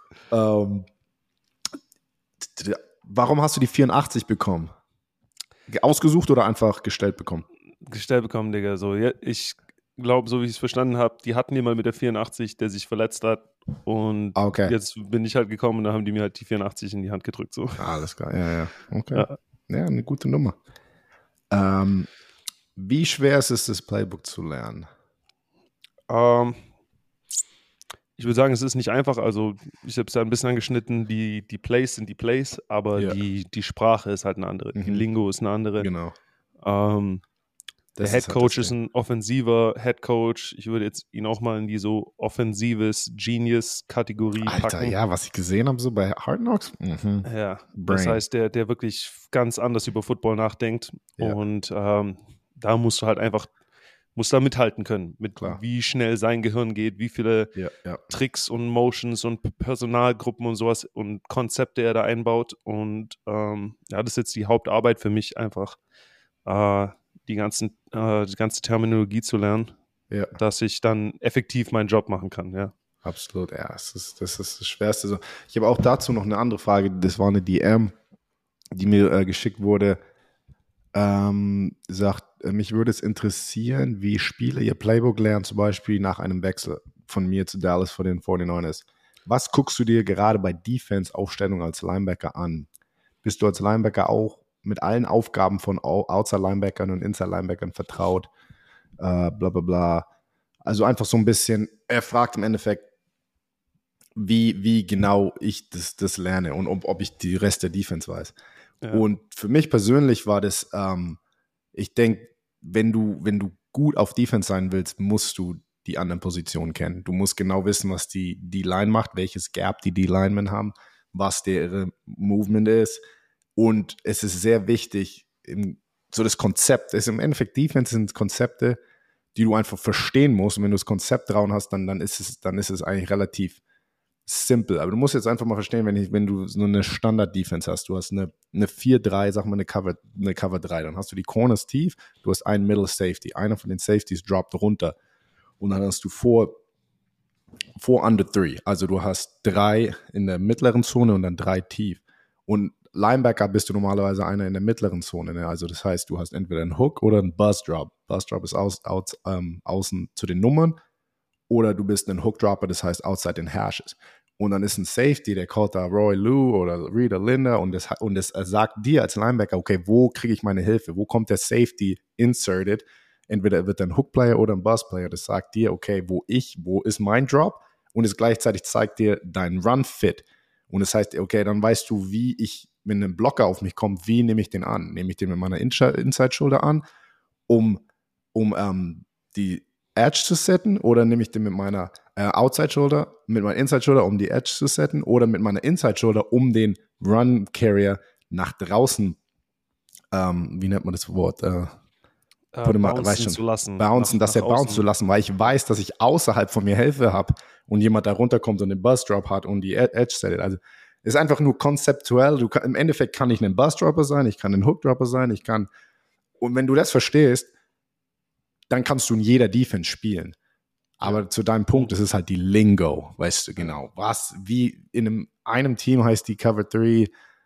Warum hast du die 84 bekommen? Ausgesucht oder einfach gestellt bekommen? Gestellt bekommen, Digga. So, ich glaube, so wie ich es verstanden habe, die hatten jemand mit der 84, der sich verletzt hat. Und jetzt bin ich halt gekommen und da haben die mir halt die 84 in die Hand gedrückt. So. Alles klar, ja. Okay. Ja, eine gute Nummer. Wie schwer ist es, das Playbook zu lernen? Ich würde sagen, es ist nicht einfach. Also, ich habe es ja ein bisschen angeschnitten, die Plays sind die Plays, aber die Sprache ist halt eine andere. Die Lingo ist eine andere. Genau. Der Headcoach ist ein offensiver Headcoach. Ich würde jetzt ihn auch mal in die so offensives Genius-Kategorie packen. Alter, ja, was ich gesehen habe so bei Hard Knocks. Ja, das heißt, der wirklich ganz anders über Football nachdenkt. Ja. Und da musst du halt einfach, musst da mithalten können, wie schnell sein Gehirn geht, wie viele Tricks und Motions und Personalgruppen und sowas und Konzepte er da einbaut. Und das ist jetzt die Hauptarbeit für mich einfach, die ganze Terminologie zu lernen, dass ich dann effektiv meinen Job machen kann, ja. Absolut, ja, das ist das Schwerste. So. Ich habe auch dazu noch eine andere Frage, das war eine DM, die mir geschickt wurde, sagt, mich würde es interessieren, wie Spieler ihr Playbook lernen, zum Beispiel nach einem Wechsel von mir zu Dallas vor den 49ers. Was guckst du dir gerade bei Defense-Aufstellung als Linebacker an? Bist du als Linebacker auch mit allen Aufgaben von Outside-Linebackern und Inside-Linebackern vertraut, bla bla bla. Also einfach so ein bisschen, er fragt im Endeffekt, wie genau ich das lerne und ob ich die Rest der Defense weiß. Ja. Und für mich persönlich war das, ich denke, wenn du gut auf Defense sein willst, musst du die anderen Positionen kennen. Du musst genau wissen, was die Line macht, welches Gap die Linemen haben, was deren Movement ist. Und es ist sehr wichtig, so das Konzept, ist im Endeffekt Defense sind Konzepte, die du einfach verstehen musst. Und wenn du das Konzept drauf hast, dann ist es eigentlich relativ simpel. Aber du musst jetzt einfach mal verstehen, wenn du so eine Standard-Defense hast, du hast eine 4-3, sag mal eine Cover 3, dann hast du die Corners tief, du hast einen Middle Safety, einer von den Safeties droppt runter und dann hast du 4 under 3, also du hast 3 in der mittleren Zone und dann 3 tief. Und Linebacker bist du normalerweise einer in der mittleren Zone, ne? Also das heißt, du hast entweder einen Hook oder einen Buzz Drop. Buzz Drop ist außen zu den Nummern, oder du bist ein Hook Dropper, das heißt outside den Hashes. Und dann ist ein Safety, der callt da Roy Lou oder Rita Linda und das sagt dir als Linebacker, okay, wo kriege ich meine Hilfe? Wo kommt der Safety inserted? Entweder wird er ein Hook Player oder ein Buzz Player. Das sagt dir, okay, wo ist mein Drop? Und es gleichzeitig zeigt dir dein Run Fit. Und das heißt, okay, dann weißt du, wenn ein Blocker auf mich kommt, wie nehme ich den an? Nehme ich den mit meiner Inside Shoulder an, um die Edge zu setten, oder nehme ich den mit meiner Outside Shoulder, mit meiner Inside Shoulder, um die Edge zu setten, oder mit meiner Inside Shoulder, um den Run Carrier nach draußen, wie nennt man das Wort? Bouncen zu lassen. Bouncen, dass er bouncen zu lassen, weil ich weiß, dass ich außerhalb von mir Hilfe habe und jemand da runterkommt und den Buzz Drop hat und die Edge settet. Also ist einfach nur konzeptuell. Im Endeffekt kann ich ein Buzz Dropper sein, ich kann ein Hook Dropper sein, und wenn du das verstehst, dann kannst du in jeder Defense spielen. Aber zu deinem Punkt, das ist halt die Lingo, weißt du genau. Wie in einem Team heißt die Cover 3,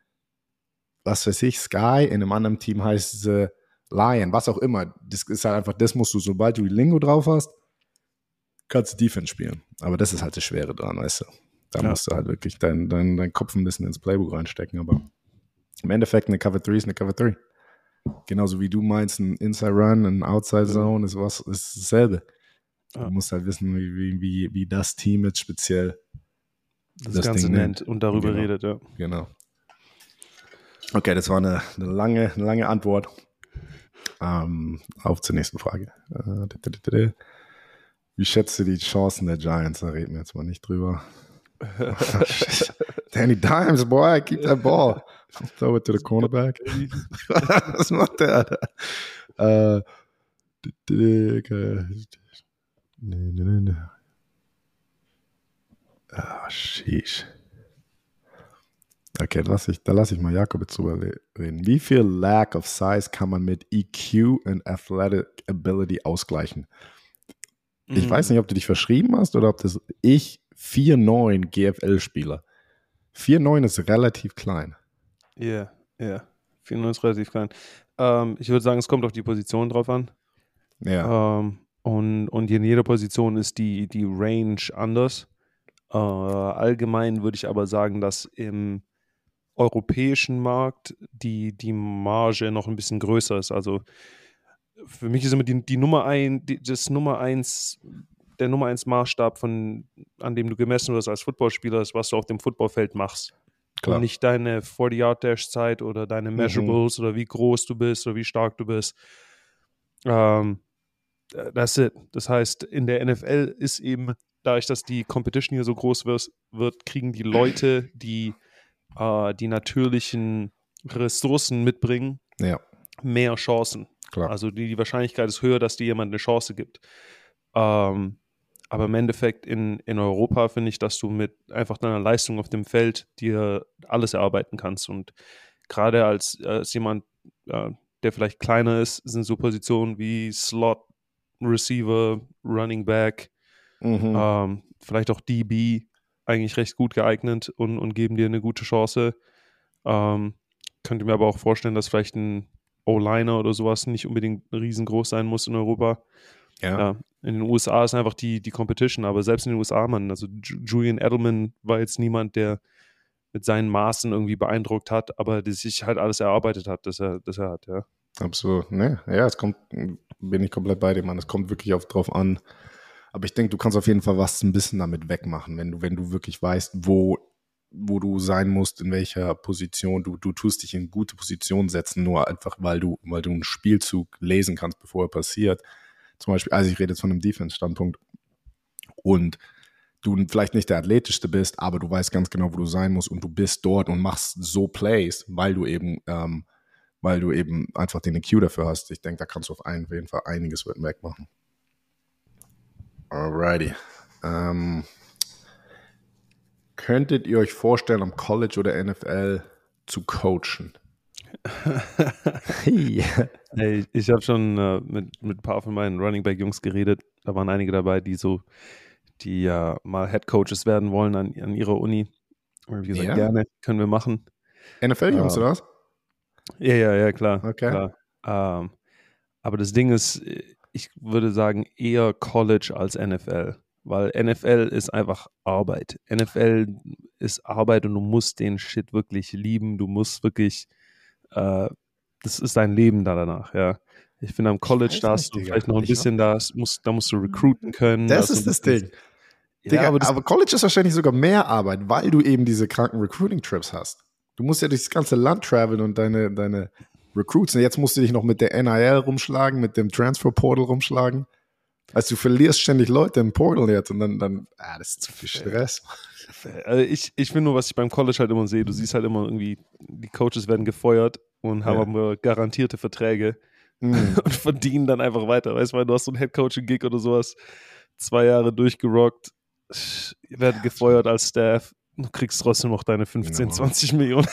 was weiß ich, Sky, in einem anderen Team heißt sie Lion, was auch immer. Das ist halt einfach, das musst du, sobald du die Lingo drauf hast, kannst du Defense spielen. Aber das ist halt das Schwere dran, weißt du. Da musst du halt wirklich deinen Kopf ein bisschen ins Playbook reinstecken. Aber im Endeffekt eine Cover 3 ist eine Cover 3. Genauso wie du meinst, ein Inside Run, ein Outside Zone ist dasselbe. Du musst halt wissen, wie das Team jetzt speziell das Ganze Ding nennt und darüber redet, ja. Genau. Okay, das war eine lange Antwort. Auf zur nächsten Frage. Wie schätzt du die Chancen der Giants? Da reden wir jetzt mal nicht drüber. Danny Dimes, boy, keep that ball. Throw it to the cornerback. Was macht der, Alter? Nee. Ah, sheesh. Okay, da lasse ich mal Jakob jetzt drüber reden. Wie viel Lack of Size kann man mit EQ und Athletic Ability ausgleichen? Ich weiß nicht, ob du dich verschrieben hast oder ob das 4'9 GFL-Spieler. 4'9 ist relativ klein. Ja. 4'9 ist relativ klein. Ich würde sagen, es kommt auf die Position drauf an. Ja. Und in jeder Position ist die Range anders. Allgemein würde ich aber sagen, dass im europäischen Markt die Marge noch ein bisschen größer ist. Also für mich ist immer die Nummer 1, der Nummer 1 Maßstab, an dem du gemessen wirst als Footballspieler, ist, was du auf dem Footballfeld machst. Klar. Und nicht deine 40-Yard-Dash-Zeit oder deine Measurables oder wie groß du bist oder wie stark du bist. That's it. Das heißt, in der NFL ist eben, dadurch, dass die Competition hier so groß wird, kriegen die Leute, die natürlichen Ressourcen mitbringen, mehr Chancen. Klar. Also die Wahrscheinlichkeit ist höher, dass dir jemand eine Chance gibt. Aber im Endeffekt in Europa finde ich, dass du mit einfach deiner Leistung auf dem Feld dir alles erarbeiten kannst. Und gerade als jemand, der vielleicht kleiner ist, sind so Positionen wie Slot, Receiver, Running Back, vielleicht auch DB eigentlich recht gut geeignet und geben dir eine gute Chance. Könnte mir aber auch vorstellen, dass vielleicht ein O-Liner oder sowas nicht unbedingt riesengroß sein muss in Europa. Ja, in den USA ist einfach die Competition, aber selbst in den USA, also Julian Edelman war jetzt niemand, der mit seinen Maßen irgendwie beeindruckt hat, aber der sich halt alles erarbeitet hat, das er hat, ja. Absolut, ne? Ja, bin ich komplett bei dir, Mann. Es kommt wirklich drauf an. Aber ich denke, du kannst auf jeden Fall was ein bisschen damit wegmachen, wenn du wirklich weißt, wo du sein musst, in welcher Position. Du tust dich in gute Position setzen, nur einfach, weil du einen Spielzug lesen kannst, bevor er passiert. Zum Beispiel, also ich rede jetzt von einem Defense-Standpunkt und du vielleicht nicht der athletischste bist, aber du weißt ganz genau, wo du sein musst und du bist dort und machst so Plays, weil du eben einfach den EQ dafür hast. Ich denke, da kannst du auf jeden Fall einiges wegmachen. Alrighty. Könntet ihr euch vorstellen, am College oder NFL zu coachen? Hey, ich habe schon mit ein paar von meinen Running Back Jungs geredet. Da waren einige dabei, die mal Head Coaches werden wollen an ihrer Uni. Und wie gesagt, gerne, können wir machen. NFL Jungs, oder was? Ja, klar. Okay. Klar. Aber das Ding ist, ich würde sagen eher College als NFL. Weil NFL ist einfach Arbeit. NFL ist Arbeit und du musst den Shit wirklich lieben. Du musst wirklich, das ist dein Leben danach, ja. Ich finde am College, da hast du vielleicht noch ein bisschen, da musst du recruiten können. Das ist das Ding. Digga, aber College ist wahrscheinlich sogar mehr Arbeit, weil du eben diese kranken Recruiting-Trips hast. Du musst ja durchs ganze Land traveln und deine Recruits. Und jetzt musst du dich noch mit der NIL rumschlagen, mit dem Transfer-Portal rumschlagen. Also du verlierst ständig Leute im Portal jetzt und dann das ist zu viel Stress. Also ich finde nur, was ich beim College halt immer sehe, du siehst halt immer irgendwie, die Coaches werden gefeuert und haben aber garantierte Verträge und verdienen dann einfach weiter. Weißt du, du hast so einen Head-Coaching-Gig oder sowas, 2 Jahre durchgerockt, werden gefeuert als Staff, du kriegst trotzdem noch deine 15, 20 Millionen.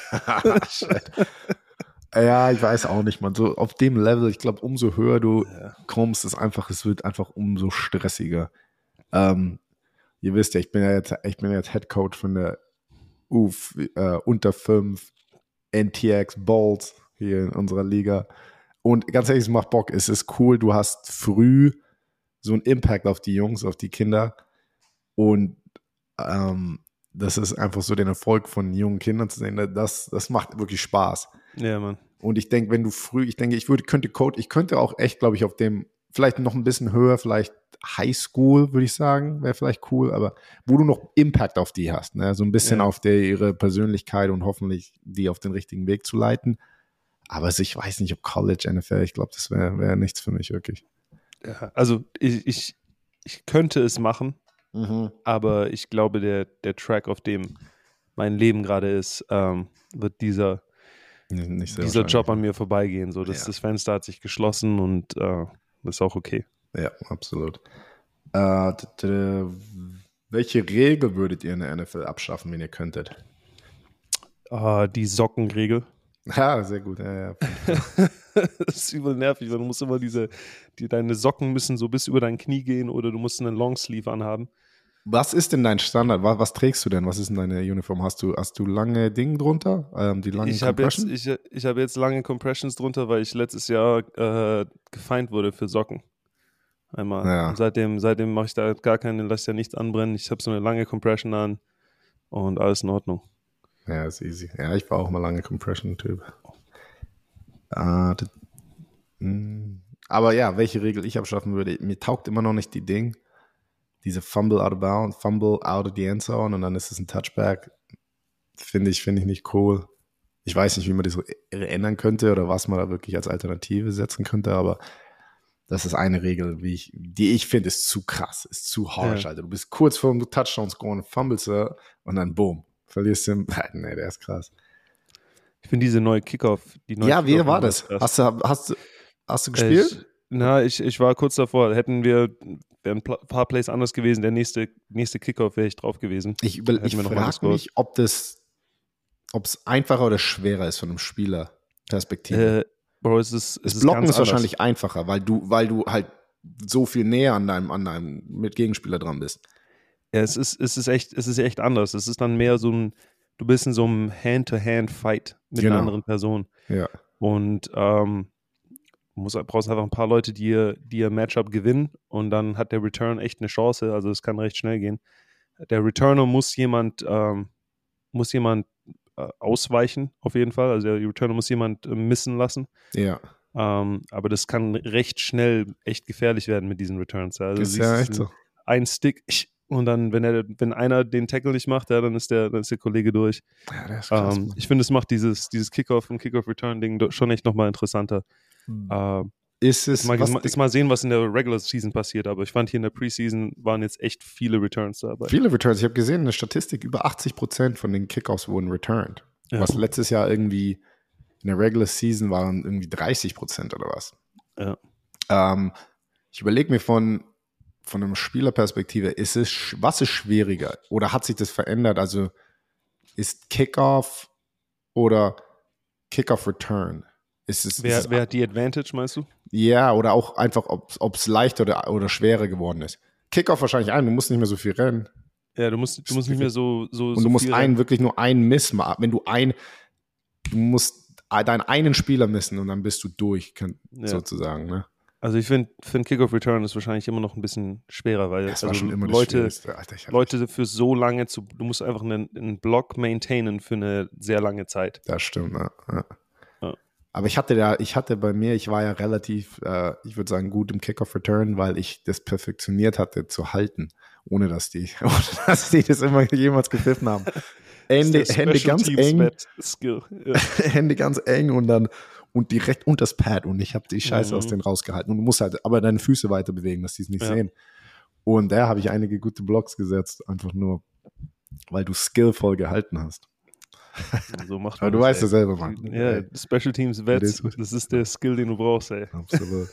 Ja, ich weiß auch nicht, man. So auf dem Level, ich glaube, umso höher du kommst, es wird einfach umso stressiger. Ihr wisst ja, ich bin ja jetzt Head Coach von der unter 5 NTX Balls hier in unserer Liga. Und ganz ehrlich, es macht Bock. Es ist cool, du hast früh so einen Impact auf die Jungs, auf die Kinder. Und das ist einfach so den Erfolg von jungen Kindern zu sehen. Das macht wirklich Spaß. Ja, Mann. Und ich denke, wenn du ich könnte auch echt, glaube ich, auf dem, vielleicht noch ein bisschen höher, vielleicht Highschool, würde ich sagen, wäre vielleicht cool, aber wo du noch Impact auf die hast, ne? So ein bisschen auf ihre Persönlichkeit und hoffentlich die auf den richtigen Weg zu leiten. Aber ich weiß nicht, ob College, NFL, ich glaube, das wäre nichts für mich wirklich. Ja, also ich könnte es machen, aber ich glaube, der Track, auf dem mein Leben gerade ist, wird dieser Job an mir vorbeigehen. So, das Fenster hat sich geschlossen und das ist auch okay. Ja, absolut. Welche Regel würdet ihr in der NFL abschaffen, wenn ihr könntet? Die Sockenregel. Ja, sehr gut. Ja. Das ist übel nervig, weil du musst immer deine Socken müssen so bis über dein Knie gehen oder du musst einen Longsleeve anhaben. Was ist denn dein Standard? Was trägst du denn? Was ist denn deine Uniform? Hast du lange Dinge drunter? Die langen Compressions? Ich habe jetzt lange Compressions drunter, weil ich letztes Jahr gefeind wurde für Socken. Einmal. Ja. Und seitdem mache ich da gar lasse ich ja nichts anbrennen. Ich habe so eine lange Compression an und alles in Ordnung. Ja, ist easy. Ja, ich war auch mal lange Compression-Typ. Aber ja, welche Regel ich abschaffen würde, mir taugt immer noch nicht diese Fumble out of bounds, Fumble out of the end zone und dann ist es ein Touchback. Finde ich nicht cool. Ich weiß nicht, wie man das ändern könnte oder was man da wirklich als Alternative setzen könnte, aber das ist eine Regel, die ich finde, ist zu krass, ist zu harsh, Alter. Du bist kurz vor dem Touchdown-Scoren, fummelst und dann boom, verlierst du. Nee, der ist krass. Ich finde diese neue Kickoff. Ja, wie war das? Hast du gespielt? Ich war kurz davor. Wäre ein paar Plays anders gewesen, der nächste Kickoff wäre ich drauf gewesen. Ich frage mich, ob es einfacher oder schwerer ist von einem Spielerperspektive. Bro, das Blocken ist wahrscheinlich einfacher, weil du halt so viel näher an deinem Gegenspieler dran bist. Ja, es ist echt anders. Es ist dann mehr du bist in so einem Hand-to-Hand-Fight mit einer anderen Person. Ja. Und brauchst einfach ein paar Leute, die ihr Matchup gewinnen und dann hat der Return echt eine Chance. Also es kann recht schnell gehen. Der Returner muss jemand ausweichen, auf jeden Fall. Also der Returner muss jemand missen lassen. Ja. Aber das kann recht schnell echt gefährlich werden mit diesen Returns. Also ist ja echt so. Ein Stick und dann, wenn einer den Tackle nicht macht, ja, dann ist der Kollege durch. Ja, das ist krass, ich finde, es macht dieses Kickoff- und Kickoff-Return-Ding schon echt nochmal interessanter. Mal sehen, was in der Regular Season passiert, aber ich fand hier in der Preseason waren jetzt echt viele Returns dabei. Viele Returns. Ich habe gesehen, eine Statistik, über 80% von den Kickoffs wurden returned. Ja. Was letztes Jahr irgendwie in der Regular Season waren irgendwie 30% oder was. Ja. Ich überlege mir von einer Spielerperspektive, was ist schwieriger? Oder hat sich das verändert? Also ist Kickoff oder Kickoff Return? Wer hat die Advantage, meinst du? Ja, oder auch einfach, ob es leichter oder schwerer geworden ist. Kickoff wahrscheinlich du musst nicht mehr so viel rennen. Ja, du musst nicht mehr so und du musst wirklich nur einen Miss machen. Wenn du musst deinen einen Spieler missen und dann bist du durch, sozusagen, ne? Also ich finde Kickoff-Return ist wahrscheinlich immer noch ein bisschen schwerer, weil das war schon immer Leute für so lange du musst einfach einen Block maintainen für eine sehr lange Zeit. Das stimmt, ja. Aber ich war ja relativ, ich würde sagen, gut im Kickoff-Return, weil ich das perfektioniert hatte zu halten, ohne dass die das immer jemals gepfiffen haben. Hände ganz eng. Hände ganz eng und direkt unter das Pad und ich habe die Scheiße aus denen rausgehalten. Und du musst halt aber deine Füße weiter bewegen, dass die es nicht sehen. Und da habe ich einige gute Blocks gesetzt, einfach nur, weil du skillvoll gehalten hast. So macht aber du weißt ja selber, Mann. Ja, Special Teams Vets, das ist der Skill, den du brauchst, ey. Absolut.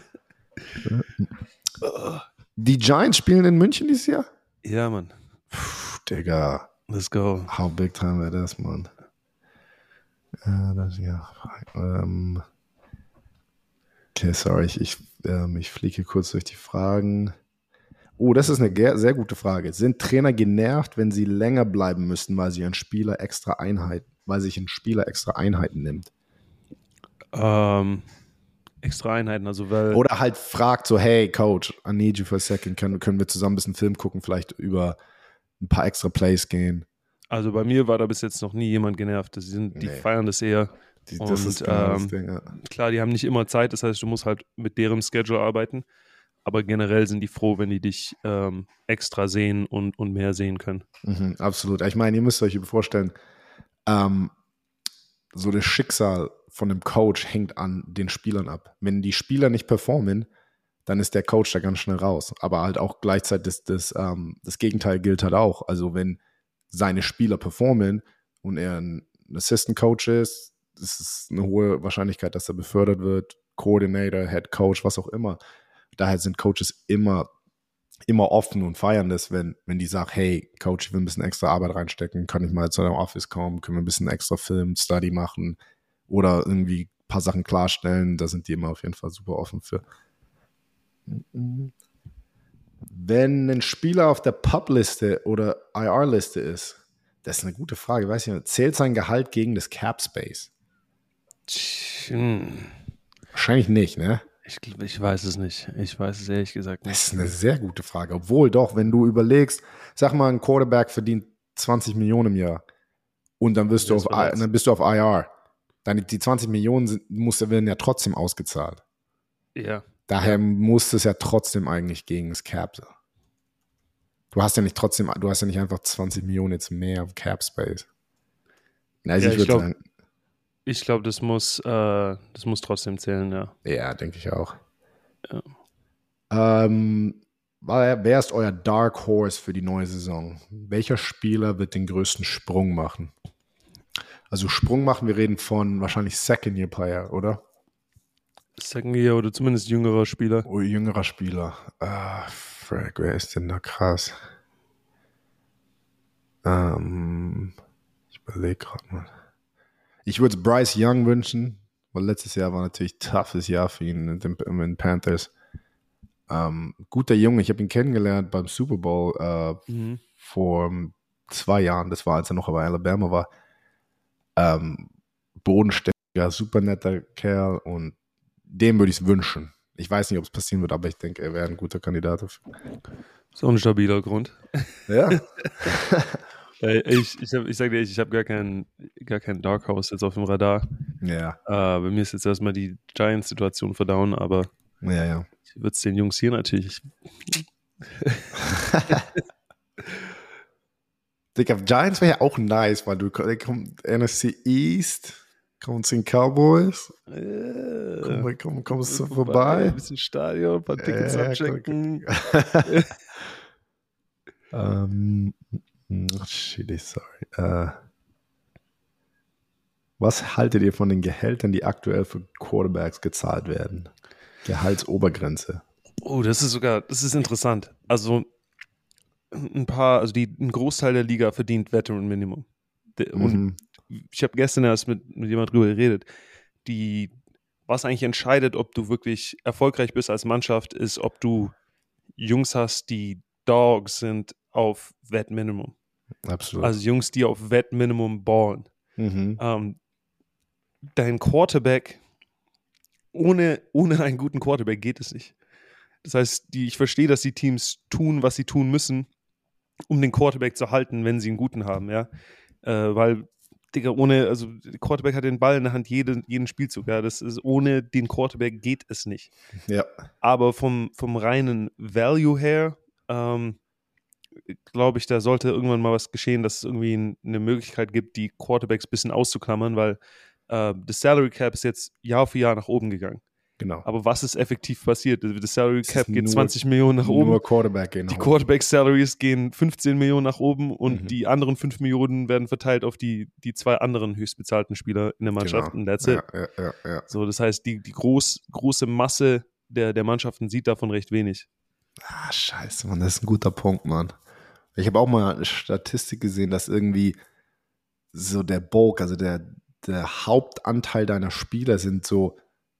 Die Giants spielen in München dieses Jahr? Ja, Mann. Digga. Let's go. How big time wäre das, Mann? Okay, sorry, ich fliege kurz durch die Fragen. Oh, das ist eine sehr gute Frage. Sind Trainer genervt, wenn sie länger bleiben müssen, weil sich ein Spieler extra Einheiten nimmt? Extra Einheiten, also weil... Oder halt fragt so, hey Coach, I need you for a second, können wir zusammen ein bisschen Film gucken, vielleicht über ein paar extra Plays gehen? Also bei mir war da bis jetzt noch nie jemand genervt. Die feiern das eher. Das ist das Ding, ja. Klar, die haben nicht immer Zeit, das heißt, du musst halt mit deren Schedule arbeiten. Aber generell sind die froh, wenn die dich extra sehen und mehr sehen können. Mhm, absolut. Ich meine, ihr müsst euch vorstellen, so das Schicksal von dem Coach hängt an den Spielern ab. Wenn die Spieler nicht performen, dann ist der Coach da ganz schnell raus. Aber halt auch gleichzeitig das Gegenteil gilt halt auch. Also wenn seine Spieler performen und er ein Assistant Coach ist, das ist eine hohe Wahrscheinlichkeit, dass er befördert wird, Coordinator, Head Coach, was auch immer. Daher sind Coaches immer immer offen und feiern das, wenn die sagen, hey, Coach, ich will ein bisschen extra Arbeit reinstecken, kann ich mal zu deinem Office kommen, können wir ein bisschen extra Film, Study machen oder irgendwie ein paar Sachen klarstellen, da sind die immer auf jeden Fall super offen für. Wenn ein Spieler auf der PUP-Liste oder IR-Liste ist, das ist eine gute Frage, weiß ich nicht, zählt sein Gehalt gegen das Cap Space? Wahrscheinlich nicht, ne? Ich weiß es nicht. Ich weiß es ehrlich gesagt nicht. Das ist eine sehr gute Frage. Obwohl doch, wenn du überlegst, sag mal, ein Quarterback verdient 20 Millionen im Jahr und dann bist du auf IR. Die 20 Millionen werden ja trotzdem ausgezahlt. Ja. Daher muss es ja trotzdem eigentlich gegen das Cap sein. Du hast ja nicht einfach 20 Millionen jetzt mehr Cap Space. Also ja, ich glaube, das muss trotzdem zählen, ja. Ja, denke ich auch. Ja. Wer ist euer Dark Horse für die neue Saison? Welcher Spieler wird den größten Sprung machen? Also Sprung machen, wir reden von wahrscheinlich Second-Year-Player, oder? Second-Year oder zumindest jüngerer Spieler. Oh, jüngerer Spieler. Frank, wer ist denn da krass? Ich überlege gerade mal. Ich würde es Bryce Young wünschen, weil letztes Jahr war natürlich ein toughes Jahr für ihn in den Panthers. Guter Junge, ich habe ihn kennengelernt beim Super Bowl vor 2 Jahren. Das war, als er noch bei Alabama war. Bodenständiger, super netter Kerl und dem würde ich es wünschen. Ich weiß nicht, ob es passieren wird, aber ich denke, er wäre ein guter Kandidat dafür. So ein stabiler Grund. Ja. Ich sage dir, ich habe gar keinen Dark Horse jetzt auf dem Radar. Ja. Bei mir ist jetzt erstmal die Giants-Situation verdauen, aber ja. ich würde es den Jungs hier natürlich. Digga, Giants wäre ja auch nice, weil der kommt NFC East, kommt zu den Cowboys. Kommst du vorbei? Ein bisschen Stadion, ein paar Tickets abchecken. Sorry. Was haltet ihr von den Gehältern, die aktuell für Quarterbacks gezahlt werden? Gehaltsobergrenze. Oh, das ist interessant. Also ein Großteil der Liga verdient Veteran Minimum. Und ich habe gestern erst mit jemand drüber geredet. Was eigentlich entscheidet, ob du wirklich erfolgreich bist als Mannschaft, ist, ob du Jungs hast, die Dogs sind auf Vet Minimum. Absolut. Also Jungs, die auf Vet Minimum ballen. Dein Quarterback, ohne einen guten Quarterback geht es nicht. Das heißt, ich verstehe, dass die Teams tun, was sie tun müssen, um den Quarterback zu halten, wenn sie einen guten haben, ja. Weil, Digga, der Quarterback hat den Ball in der Hand jeden Spielzug, ja. Ohne den Quarterback geht es nicht. Ja. Aber vom reinen Value her, glaube ich, da sollte irgendwann mal was geschehen, dass es irgendwie eine Möglichkeit gibt, die Quarterbacks ein bisschen auszuklammern, weil das Salary Cap ist jetzt Jahr für Jahr nach oben gegangen. Genau. Aber was ist effektiv passiert? Das Salary Cap geht 20 Millionen nach oben. Nur Quarterback gehen nach oben. Die Quarterback-Salaries gehen 15 Millionen nach oben und die anderen 5 Millionen werden verteilt auf die 2 anderen höchstbezahlten Spieler in der Mannschaft. Genau. Und that's it. Ja. So, das heißt, die große Masse der Mannschaften sieht davon recht wenig. Scheiße, Mann, das ist ein guter Punkt, Mann. Ich habe auch mal eine Statistik gesehen, dass irgendwie so der Bulk, also der Hauptanteil deiner Spieler sind so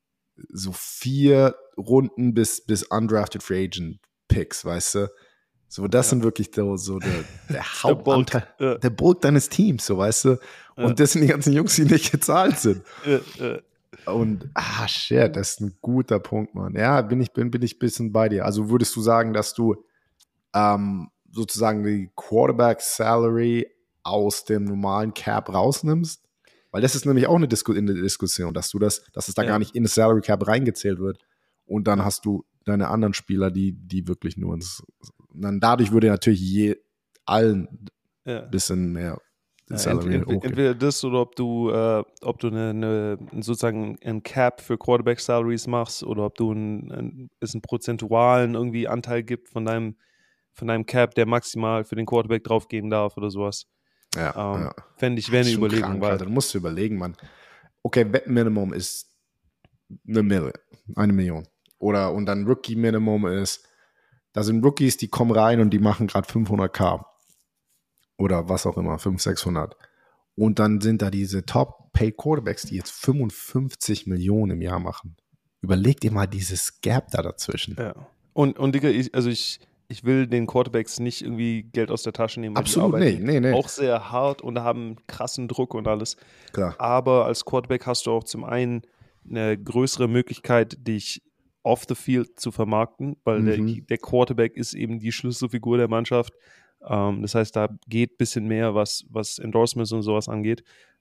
4 Runden bis undrafted Free Agent Picks, weißt du? So, das sind wirklich so der Hauptanteil, der Bulk deines Teams, so, weißt du? Und das sind die ganzen Jungs, die nicht gezahlt sind. Und, shit, das ist ein guter Punkt, Mann. Ja, bin ich ein bisschen bei dir. Also würdest du sagen, dass du sozusagen die Quarterback-Salary aus dem normalen Cap rausnimmst? Weil das ist nämlich auch eine in der Diskussion, dass es da gar nicht in das Salary Cap reingezählt wird. Und dann hast du deine anderen Spieler, die wirklich nur dann dadurch würde natürlich allen ein bisschen mehr Salary entweder das oder ob du sozusagen ein Cap für Quarterback Salaries machst oder ob du es einen prozentualen irgendwie Anteil gibt von deinem Cap, der maximal für den Quarterback draufgehen wäre oder sowas. Fände ich, wäre eine Überlegung. Krank, Alter. Dann musst du überlegen, Mann. Okay, Wettminimum ist 1 Million. Und dann Rookie-Minimum ist da sind Rookies, die kommen rein und die machen gerade 500.000 oder was auch immer, 500, 600. Und dann sind da diese Top-Pay-Quarterbacks, die jetzt 55 Millionen im Jahr machen. Überleg dir mal dieses Gap da dazwischen. Ja. Und Digga, ich will den Quarterbacks nicht irgendwie Geld aus der Tasche nehmen, weil Absolut die arbeiten nee. auch sehr hart und haben krassen Druck und alles. Klar. Aber als Quarterback hast du auch zum einen eine größere Möglichkeit, dich off the field zu vermarkten, weil der Quarterback ist eben die Schlüsselfigur der Mannschaft. Das heißt, da geht ein bisschen mehr, was Endorsements und sowas angeht.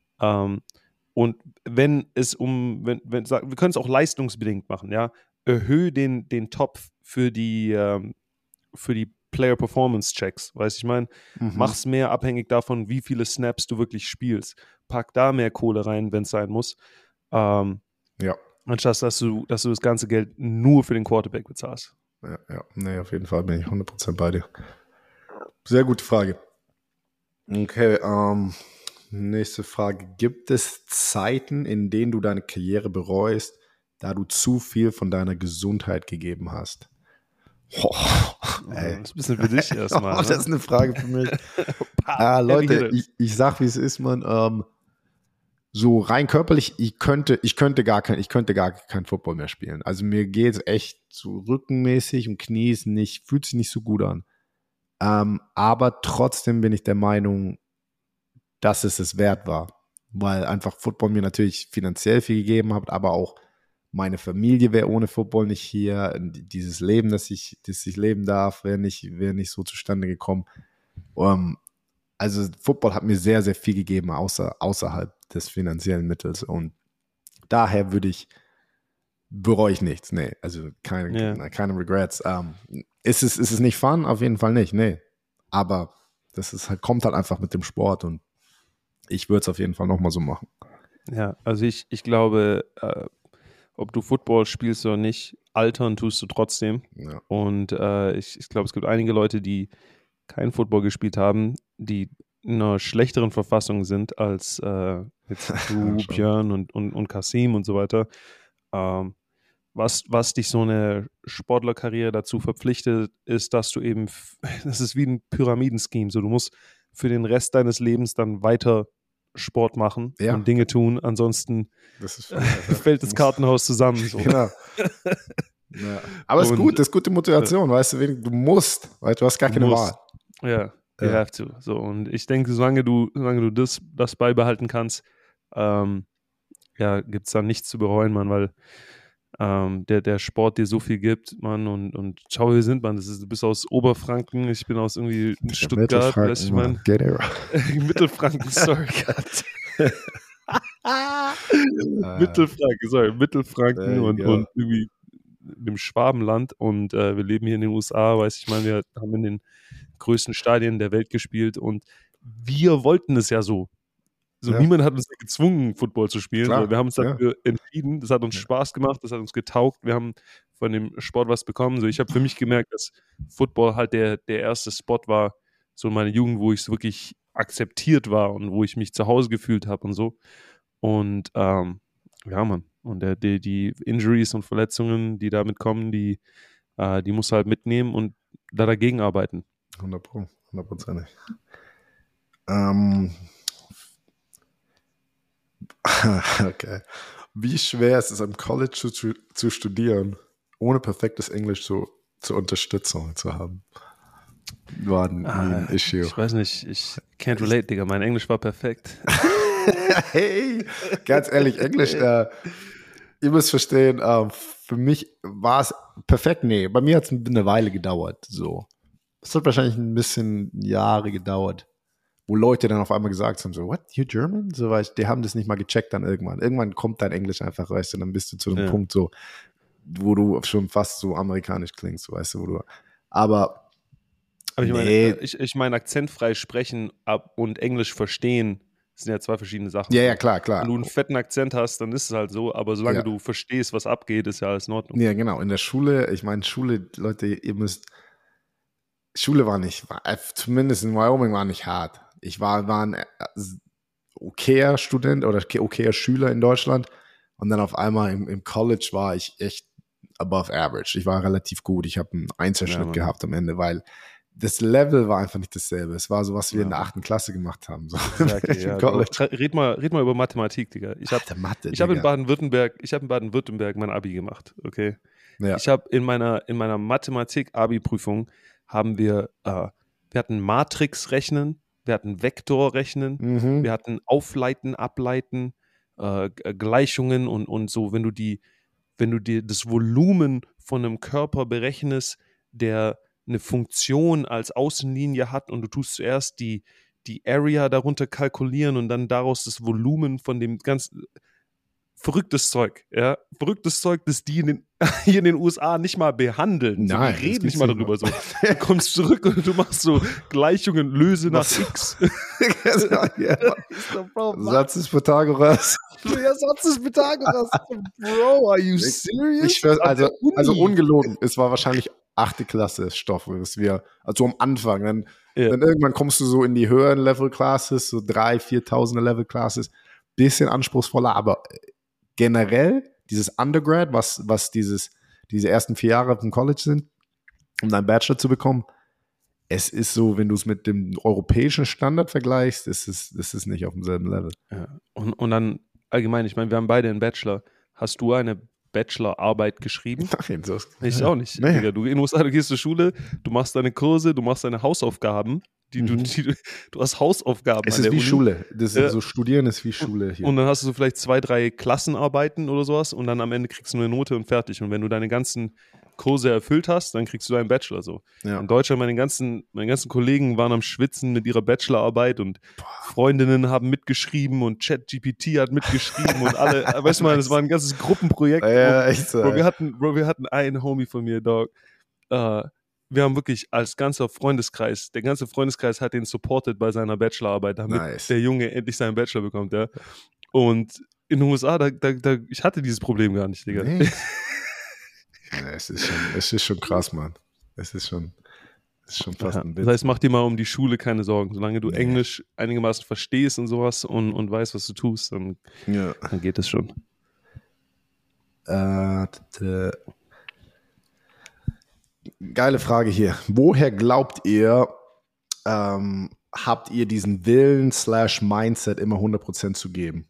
Und wenn es wir können es auch leistungsbedingt machen, ja, erhöhe den Topf für die Player Performance Checks, weißt du, ich meine, mach's mehr abhängig davon, wie viele Snaps du wirklich spielst. Pack da mehr Kohle rein, wenn es sein muss. Ja. Anstatt dass du das ganze Geld nur für den Quarterback bezahlst. Ja. Nee, auf jeden Fall bin ich 100% bei dir. Sehr gute Frage. Okay, nächste Frage. Gibt es Zeiten, in denen du deine Karriere bereust, da du zu viel von deiner Gesundheit gegeben hast? Das ist ein bisschen für dich erstmal. Das ist eine Frage für mich. Leute, ich sag, wie es ist, man. So rein körperlich, ich könnte gar kein Football mehr spielen. Also mir geht es echt so rückenmäßig und Knie fühlt sich nicht so gut an. Aber trotzdem bin ich der Meinung, dass es wert war. Weil einfach Football mir natürlich finanziell viel gegeben hat, aber auch meine Familie wäre ohne Football nicht hier. Dieses Leben, das ich leben darf, wäre nicht so zustande gekommen. Also Football hat mir sehr, sehr viel gegeben, außerhalb des finanziellen Mittels. Und daher bereue ich nichts. Nee, also keine Regrets. Ist es nicht fun? Auf jeden Fall nicht, nee. Aber kommt halt einfach mit dem Sport und ich würde es auf jeden Fall nochmal so machen. Ja, also ich glaube, ob du Football spielst oder nicht, altern tust du trotzdem. Ja. Und ich glaube, es gibt einige Leute, die kein Football gespielt haben, die in einer schlechteren Verfassung sind als jetzt du, Björn und Kasim und so weiter. Was dich so eine Sportlerkarriere dazu verpflichtet, ist, dass du eben, das ist wie ein Pyramidenscheme, so du musst für den Rest deines Lebens dann weiter Sport machen und Dinge tun, ansonsten fällt das Kartenhaus zusammen. So. Genau. Ja. Aber es ist gut, das ist gute Motivation, weißt du, du musst, weil du hast gar keine Wahl. Ja, you have to. So, und ich denke, solange du das beibehalten kannst, gibt es da nichts zu bereuen, Mann, weil der Sport dir so viel gibt, Mann, und schau, wir sind, Mann, du bist aus Oberfranken, ich bin aus irgendwie Stuttgart, weißt du, ich meine, Mittelfranken, sorry, Mittelfranken und irgendwie dem Schwabenland und wir leben hier in den USA, weißt du, ich meine, wir haben in den größten Stadien der Welt gespielt und wir wollten es ja so. Niemand hat uns gezwungen, Football zu spielen. So, wir haben uns dafür entschieden. Das hat uns Spaß gemacht, das hat uns getaugt. Wir haben von dem Sport was bekommen. So, ich habe für mich gemerkt, dass Football halt der erste Spot war, so in meiner Jugend, wo ich es wirklich akzeptiert war und wo ich mich zu Hause gefühlt habe und so. Und Mann. Und die Injuries und Verletzungen, die damit kommen, die musst du halt mitnehmen und da dagegen arbeiten. 100%. Okay. Wie schwer ist es am College zu studieren, ohne perfektes Englisch zur Unterstützung zu haben? War ein Issue. Ich weiß nicht, ich can't relate, Digga. Mein Englisch war perfekt. Hey, ganz ehrlich, Englisch, ihr müsst verstehen, für mich war es perfekt. Nee, bei mir hat es eine Weile gedauert. So. Es hat wahrscheinlich ein bisschen Jahre gedauert, wo Leute dann auf einmal gesagt haben, so, what, you German? So, weißt, die haben das nicht mal gecheckt dann irgendwann. Irgendwann kommt dein Englisch einfach, weißt du, dann bist du zu einem Punkt so, wo du schon fast so amerikanisch klingst, weißt du, aber ich meine, akzentfrei sprechen und Englisch verstehen sind ja zwei verschiedene Sachen. Ja, klar. Wenn du einen fetten Akzent hast, dann ist es halt so, aber solange du verstehst, was abgeht, ist ja alles in Ordnung. Ja, genau. In der Schule, Leute, Schule war zumindest in Wyoming war nicht hart. Ich war ein okayer Student oder okayer Schüler in Deutschland und dann auf einmal im College war ich echt above average. Ich war relativ gut. Ich habe einen Einzelschnitt gehabt am Ende, weil das Level war einfach nicht dasselbe. Es war so, was wir in der 8. Klasse gemacht haben. So. Red mal über Mathematik, Digga. Ich habe in Baden-Württemberg mein Abi gemacht, okay? Ja. Ich habe in meiner Mathematik-Abi-Prüfung wir hatten Matrix-Rechnen, wir hatten Vektor-Rechnen, wir hatten Aufleiten, Ableiten, Gleichungen und so, wenn du dir das Volumen von einem Körper berechnest, der eine Funktion als Außenlinie hat und du tust zuerst die Area darunter kalkulieren und dann daraus das Volumen von dem ganzen verrücktes Zeug, ja. Verrücktes Zeug, das die hier in den USA nicht mal behandeln. Nein, die reden nicht mal darüber so. Du kommst zurück und du machst so Gleichungen, löse nach X. Satz des Pythagoras. Der Satz des Pythagoras. Bro, are you serious? Ich schwör, also ungelogen, es war wahrscheinlich 8. Klasse Stoff, also am Anfang. Dann irgendwann kommst du so in die höheren Level-Classes, so 3.000, 4.000er Level-Classes. Bisschen anspruchsvoller, aber generell dieses Undergrad, was diese ersten 4 Jahre im College sind, um deinen Bachelor zu bekommen, es ist so, wenn du es mit dem europäischen Standard vergleichst, ist es nicht auf demselben Level. Ja. Und dann allgemein, ich meine, wir haben beide einen Bachelor. Hast du eine Bachelorarbeit geschrieben? Nein, ich auch nicht. Nee. Digga, du gehst zur Schule, du machst deine Kurse, du machst deine Hausaufgaben. Du hast Hausaufgaben. Es ist wie Schule. So Studieren ist wie Schule hier. Und dann hast du so vielleicht 2, 3 Klassenarbeiten oder sowas und dann am Ende kriegst du eine Note und fertig. Und wenn du deine ganzen Kurse erfüllt hast, dann kriegst du deinen Bachelor so. Ja. In Deutschland, meine ganzen Kollegen waren am Schwitzen mit ihrer Bachelorarbeit und Freundinnen haben mitgeschrieben und ChatGPT hat mitgeschrieben und alle, weißt du mal, das war ein ganzes Gruppenprojekt. Ja, echt so. Wir hatten einen Homie von mir, Dog, wir haben wirklich als ganzer Freundeskreis, der ganze Freundeskreis hat den supported bei seiner Bachelorarbeit, damit der Junge endlich seinen Bachelor bekommt, ja. Und in den USA, ich hatte dieses Problem gar nicht, Digga. Nee. Es ist schon krass, Mann. Es ist schon fast ein Witz. Das heißt, mach dir mal um die Schule keine Sorgen. Solange du Englisch einigermaßen verstehst und sowas und weißt, was du tust, dann geht es schon. Geile Frage hier. Woher glaubt ihr, habt ihr diesen Willen / Mindset immer 100% zu geben?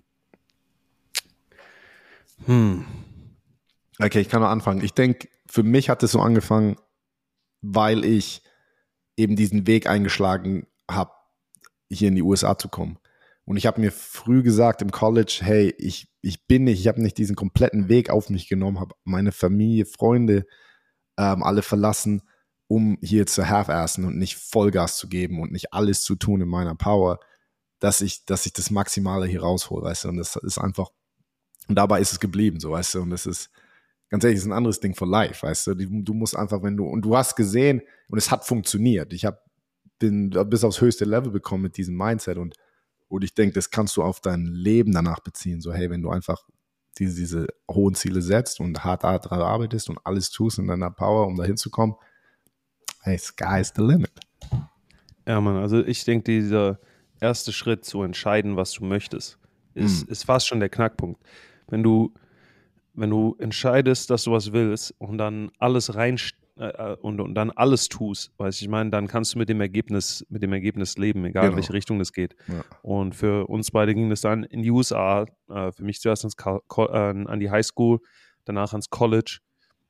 Okay, ich kann noch anfangen. Ich denke, für mich hat es so angefangen, weil ich eben diesen Weg eingeschlagen habe, hier in die USA zu kommen. Und ich habe mir früh gesagt im College, hey, ich habe nicht diesen kompletten Weg auf mich genommen, habe meine Familie, Freunde alle verlassen, um hier zu half-assen und nicht Vollgas zu geben und nicht alles zu tun in meiner Power, dass ich das Maximale hier raushole, weißt du, und das ist einfach, und dabei ist es geblieben, so, weißt du, und das ist, ganz ehrlich, das ist ein anderes Ding for life, weißt du, du musst einfach, und du hast gesehen, und es hat funktioniert, bin bis aufs höchste Level bekommen mit diesem Mindset und ich denke, das kannst du auf dein Leben danach beziehen, so, hey, wenn du einfach diese hohen Ziele setzt und hart daran arbeitest und alles tust in deiner Power, um da hinzukommen, hey, sky's the limit. Ja, Mann, also ich denke, dieser erste Schritt zu entscheiden, was du möchtest, ist fast schon der Knackpunkt. Wenn du entscheidest, dass du was willst und dann alles und dann alles tust, weißt du, ich meine, dann kannst du mit dem Ergebnis leben, egal in welche Richtung das geht. Ja. Und für uns beide ging das dann in die USA, für mich zuerst an die Highschool, danach ans College.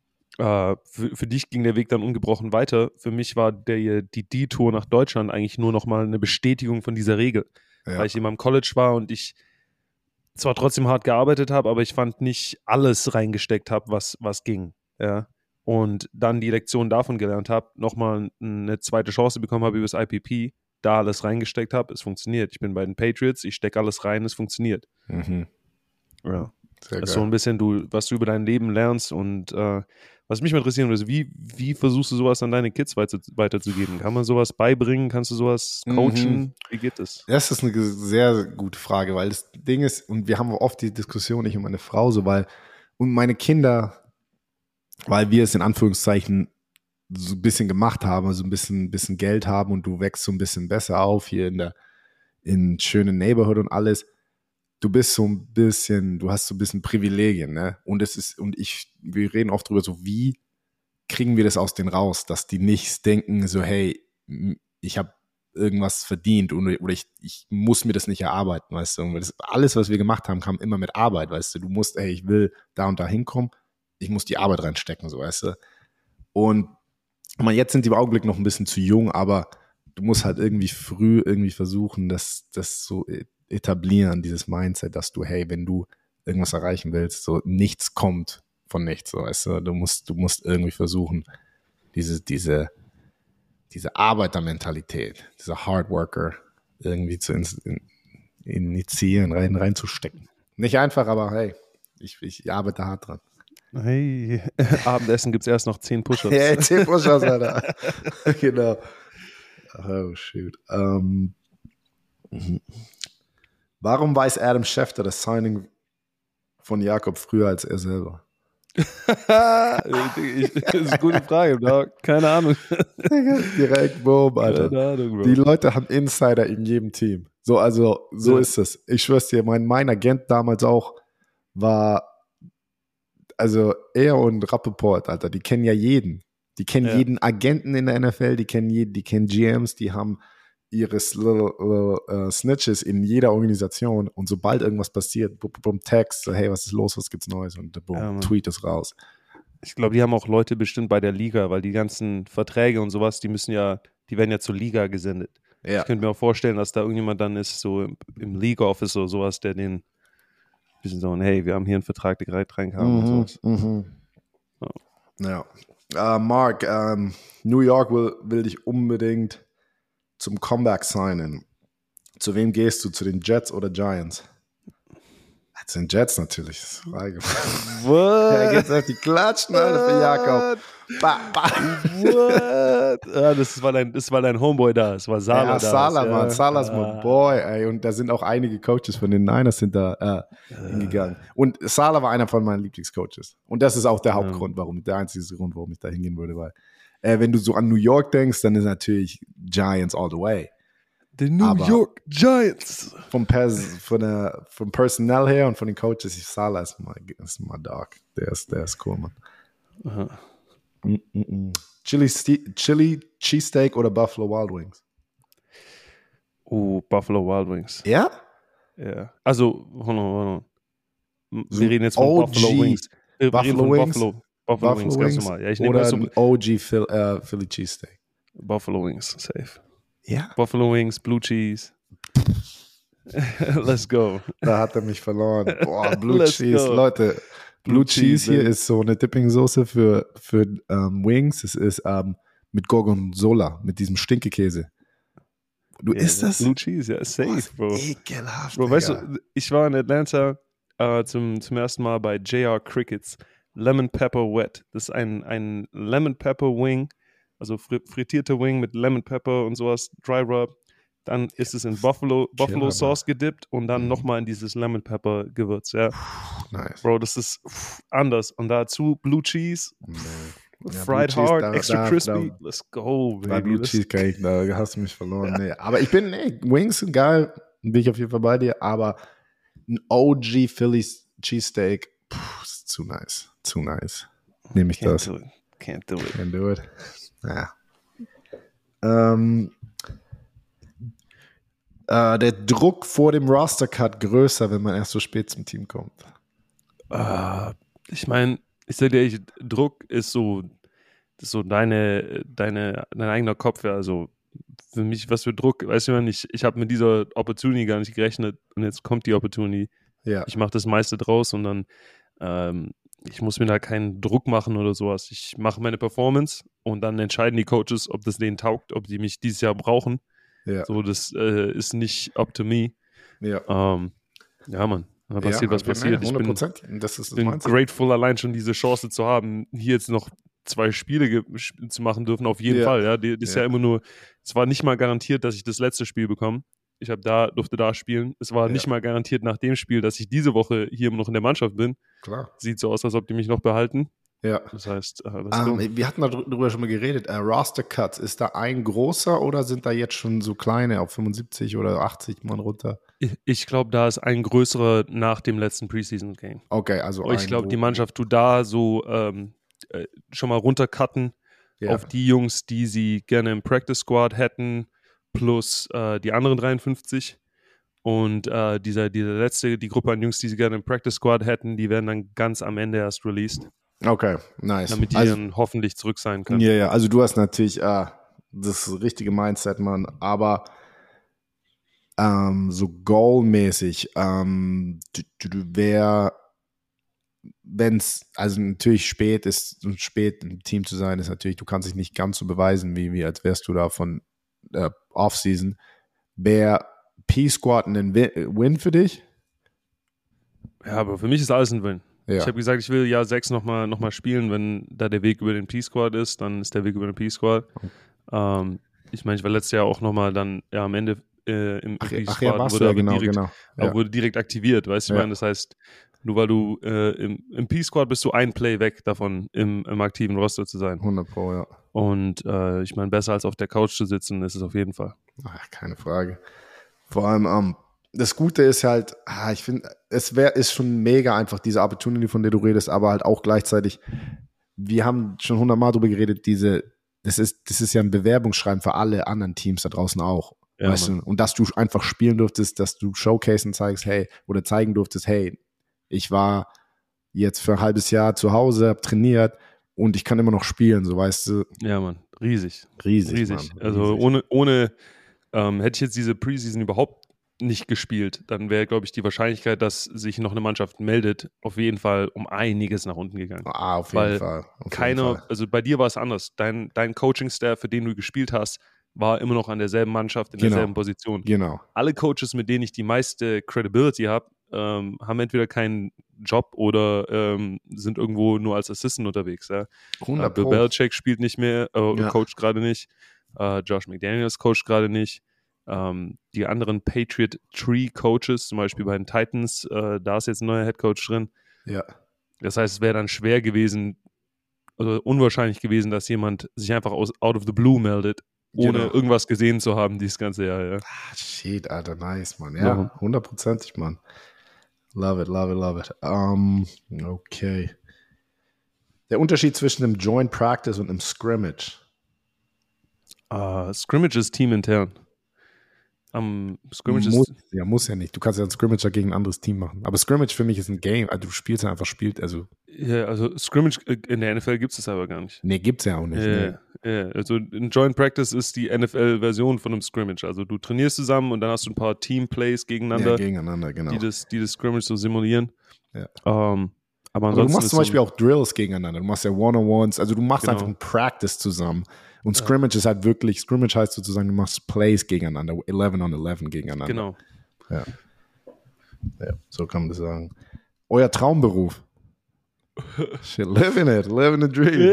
Für dich ging der Weg dann ungebrochen weiter. Für mich war die Detour nach Deutschland eigentlich nur nochmal eine Bestätigung von dieser Regel, weil ich eben am College war und ich zwar trotzdem hart gearbeitet habe, aber ich fand nicht alles reingesteckt habe, was ging, ja. Und dann die Lektion davon gelernt habe, nochmal eine zweite Chance bekommen habe über das IPP, da alles reingesteckt habe, es funktioniert. Ich bin bei den Patriots, ich stecke alles rein, es funktioniert. Ja. Das ist so ein bisschen was du über dein Leben lernst und was mich mal interessieren würde, wie versuchst du sowas an deine Kids weiterzugeben? Kann man sowas beibringen? Kannst du sowas coachen? Wie geht das? Das ist eine sehr gute Frage, weil das Ding ist, und wir haben oft die Diskussion, ich und meine Frau so, und meine Kinder, weil wir es in Anführungszeichen so ein bisschen gemacht haben, also ein bisschen Geld haben und du wächst so ein bisschen besser auf hier in schönen Neighborhood und alles. du bist so ein bisschen, du hast so ein bisschen Privilegien, ne? Und wir reden oft drüber, so wie kriegen wir das aus denen raus, dass die nicht denken, so, hey, ich habe irgendwas verdient oder ich muss mir das nicht erarbeiten, weißt du? Und alles, was wir gemacht haben, kam immer mit Arbeit, weißt du? Du musst, ey, ich will da und da hinkommen, ich muss die Arbeit reinstecken, so, weißt du? Und jetzt sind die im Augenblick noch ein bisschen zu jung, aber du musst halt irgendwie früh versuchen, das so etablieren, dieses Mindset, dass du, hey, wenn du irgendwas erreichen willst, so nichts kommt von nichts, so, weißt du? Du musst irgendwie versuchen, diese Arbeitermentalität, dieser Hardworker irgendwie zu initiieren, reinzustecken. Nicht einfach, aber hey, ich arbeite hart dran. Hey, Abendessen gibt es erst noch 10 Push-Ups. Ja, 10 Push-Ups, Alter. Genau. Oh, shoot. Warum weiß Adam Schefter das Signing von Jakob früher als er selber? Das ist eine gute Frage, Bro. Keine Ahnung. Direkt boom, Alter. Keine Ahnung, Bro. Die Leute haben Insider in jedem Team. So Ja. ist es. Ich schwör's dir, mein Agent damals auch war, also er und Rappaport, Alter, die kennen ja jeden. Die kennen jeden Agenten in der NFL, die kennen GMs, die haben ihre Snitches in jeder Organisation und sobald irgendwas passiert, Text, so, hey, was ist los, was gibt's Neues und boom, Tweet ist raus. Ich glaube, die haben auch Leute bestimmt bei der Liga, weil die ganzen Verträge und sowas, die werden ja zur Liga gesendet. Ja. Ich könnte mir auch vorstellen, dass da irgendjemand dann ist, so im League Office oder sowas, der den ein bisschen so, hey, wir haben hier einen Vertrag, der reinkam und sowas. Ja. Mark, New York will dich unbedingt zum Comeback signen. Zu wem gehst du? Zu den Jets oder Giants? Zu den Jets natürlich. Das ist Frage. What? Jetzt auf die Klatschen, Alter, für Jakob. What? Ja, das war dein Homeboy da. Es war Salah da. Salah, Mann. Salah ist mein Boy, ey. Und da sind auch einige Coaches von den Niners hingegangen. Und Salah war einer von meinen Lieblingscoaches. Und das ist auch der Hauptgrund, der einzige Grund, warum ich da hingehen würde. Weil, wenn du so an New York denkst, dann ist natürlich Giants all the way. The New York Giants. Vom Personal her und von den Coaches, Salah ist mein Dog. Der ist cool, Mann. Aha. Chili Cheesesteak oder Buffalo Wild Wings? Buffalo Wild Wings. Ja? Ja. Also, hold on. Wir reden jetzt von OG Buffalo Wings. Buffalo Wings? Buffalo Wings, ganz normal. Ja, ich nehme oder ein OG Philly Cheesesteak? Buffalo Wings, safe. Ja? Buffalo Wings, Blue Cheese. Let's go. Da hat er mich verloren. Boah, Blue Cheese. Go. Leute, Blue Cheese hier ist so eine Dipping-Soße für Wings. Es ist mit Gorgonzola, mit diesem Stinkekäse. Du isst das? Blue Cheese, ja, safe, Bro. Ekelhaft, Bro, weißt du, ich war in Atlanta zum ersten Mal bei JR Crickets. Lemon Pepper Wet. Das ist ein Lemon Pepper Wing, also frittierter Wing mit Lemon Pepper und sowas, Dry Rub. Dann ist es in Buffalo Sauce gedippt und dann nochmal in dieses Lemon Pepper Gewürz, ja. Nice. Bro, das ist anders. Und dazu Blue Cheese, fried hard, extra crispy. Let's go, baby. Bei Blue Cheese kann ich, da hast du mich verloren. Nee. Aber Wings sind geil, bin ich auf jeden Fall bei dir, aber ein OG Philly Cheesesteak, ist zu nice. Zu nice. Nehme ich das. Can't do it. Can't do it. Ja. Der Druck vor dem Roster-Cut größer, wenn man erst so spät zum Team kommt? Ich meine, ich sage dir, Druck ist so dein eigener Kopf. Ja. Also für mich, was für Druck, weißt du, ich habe mit dieser Opportunity gar nicht gerechnet und jetzt kommt die Opportunity. Ja. Ich mache das meiste draus und dann ich muss mir da keinen Druck machen oder sowas. Ich mache meine Performance und dann entscheiden die Coaches, ob das denen taugt, ob die mich dieses Jahr brauchen. Ja. So, das ist nicht up to me. Ja, Mann. Da passiert, was passiert. Ich bin grateful, allein schon diese Chance zu haben, hier jetzt noch 2 Spiele zu machen dürfen, auf jeden Fall. Ja, das ist ja immer nur, es war nicht mal garantiert, dass ich das letzte Spiel bekomme. Ich durfte da spielen. Es war nicht mal garantiert nach dem Spiel, dass ich diese Woche hier noch in der Mannschaft bin. Klar. Sieht so aus, als ob die mich noch behalten. Ja. Das heißt, wir hatten darüber schon mal geredet. Roster Cuts, ist da ein großer oder sind da jetzt schon so kleine auf 75 oder 80 Mann runter? ich glaube, da ist ein größerer nach dem letzten Preseason-Game. Okay, also Ich glaube, die Mannschaft tut da so schon mal runtercutten auf die Jungs, die sie gerne im Practice Squad hätten, plus die anderen 53. Und die Gruppe an Jungs, die sie gerne im Practice Squad hätten, die werden dann ganz am Ende erst released. Okay, nice. Damit die dann hoffentlich zurück sein können. Ja, also du hast natürlich das richtige Mindset, Mann, aber so goalmäßig, wenn es, also natürlich spät ist und spät im Team zu sein, ist natürlich, du kannst dich nicht ganz so beweisen, wie als wärst du da von Offseason. Wäre P-Squad ein Win für dich? Ja, aber für mich ist alles ein Win. Ja. Ich habe gesagt, ich will Jahr 6 nochmal spielen. Wenn da der Weg über den P-Squad ist, dann ist der Weg über den P-Squad. Ich meine, ich war letztes Jahr auch nochmal dann am Ende im P-Squad, wurde direkt aktiviert, weißt du, ich meine, das heißt, nur weil du im P-Squad bist du ein Play weg davon, im aktiven Roster zu sein. 100%, ja. Und ich meine, besser als auf der Couch zu sitzen, ist es auf jeden Fall. Ach, keine Frage. Vor allem, das Gute ist halt, ich finde, ist schon mega einfach, diese Opportunity, von der du redest, aber halt auch gleichzeitig, wir haben schon 100-mal drüber geredet, das ist ja ein Bewerbungsschreiben für alle anderen Teams da draußen auch. Ja, weißt du? Und dass du einfach spielen durftest, dass du showcasen zeigst, hey, oder zeigen durftest, hey, ich war jetzt für ein halbes Jahr zu Hause, hab trainiert und ich kann immer noch spielen, so weißt du. Ja, Mann, riesig. Mann, also riesig. ohne hätte ich jetzt diese Preseason überhaupt nicht gespielt, dann wäre, glaube ich, die Wahrscheinlichkeit, dass sich noch eine Mannschaft meldet, auf jeden Fall um einiges nach unten gegangen. Auf jeden Fall. Also bei dir war es anders. Dein Coaching-Staff, für den du gespielt hast, war immer noch an derselben Mannschaft, in derselben Position. Genau. Alle Coaches, mit denen ich die meiste Credibility habe, haben entweder keinen Job oder sind irgendwo nur als Assistant unterwegs. Ja? Bill Belichick spielt nicht mehr, coacht gerade nicht. Josh McDaniels coacht gerade nicht. Die anderen Patriot Tree Coaches, zum Beispiel bei den Titans, da ist jetzt ein neuer Head Coach drin. Ja. Das heißt, es wäre dann schwer gewesen, also unwahrscheinlich gewesen, dass jemand sich einfach out of the blue meldet, ohne irgendwas gesehen zu haben dieses ganze Jahr. Ja. Shit, Alter, nice, Mann. Ja, 100%, Mann. Love it. Okay. Der Unterschied zwischen einem Joint Practice und einem Scrimmage? Scrimmage ist teamintern. Scrimmage muss ja nicht. Du kannst ja ein Scrimmage gegen ein anderes Team machen. Aber Scrimmage für mich ist ein Game. Also du spielst ja einfach, also Scrimmage in der NFL gibt es aber gar nicht. Nee, gibt's ja auch nicht. Also ein Joint Practice ist die NFL-Version von einem Scrimmage. Also du trainierst zusammen und dann hast du ein paar Team-Plays gegeneinander. Ja, gegeneinander, genau. Die das Scrimmage so simulieren. Ja. Aber du machst zum Beispiel auch Drills gegeneinander. Du machst ja One-on-Ones. Also du machst einfach ein Practice zusammen. Und Scrimmage ist halt wirklich, Scrimmage heißt sozusagen, du machst Plays gegeneinander, 11-on-11 gegeneinander. Genau. Ja, so kann man das sagen. Euer Traumberuf? Shit, living the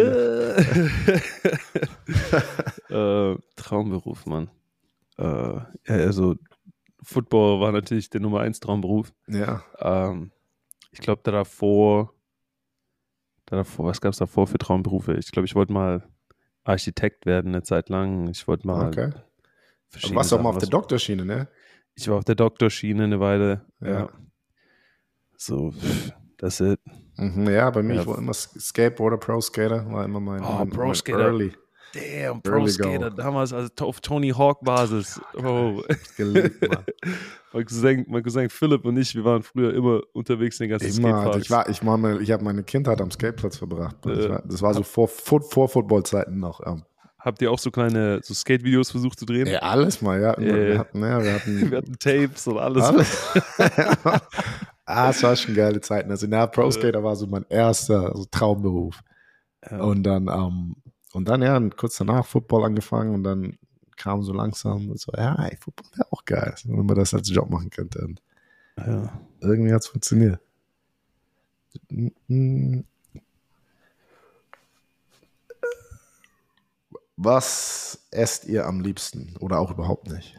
dream. Traumberuf, Mann. Also Football war natürlich der Nummer 1 Traumberuf. Ja. Ich glaube, davor, was gab es davor für Traumberufe? Ich glaube, ich wollte mal Architekt werden eine Zeit lang. Ich wollte mal. Okay. Du warst doch mal auf der Doktorschiene, ne? Ich war auf der Doktorschiene eine Weile. Ja. So, that's it. Ja, bei mir, ich war immer Skateboarder, Pro-Skater, war immer mein Pro-Skater. Early. Damn, Pro-Skater, damals auf Tony Hawk-Basis. Oh. Geliebt, Mann. Mein Cousin Philipp und ich, wir waren früher immer unterwegs in den ganzen Skateparks. Ich habe meine Kindheit am Skateplatz verbracht. Das war so vor Football-Zeiten noch. Habt ihr auch so kleine Skate-Videos versucht zu drehen? Ja, alles mal, ja. Wir hatten Tapes und alles. Es war schon geile Zeiten. Also, Pro-Skater war so mein erster Traumberuf. Ja. Und dann, kurz danach Football angefangen und dann kam so langsam so, Football wäre auch geil, wenn man das als Job machen könnte. Und irgendwie hat es funktioniert. Was esst ihr am liebsten oder auch überhaupt nicht?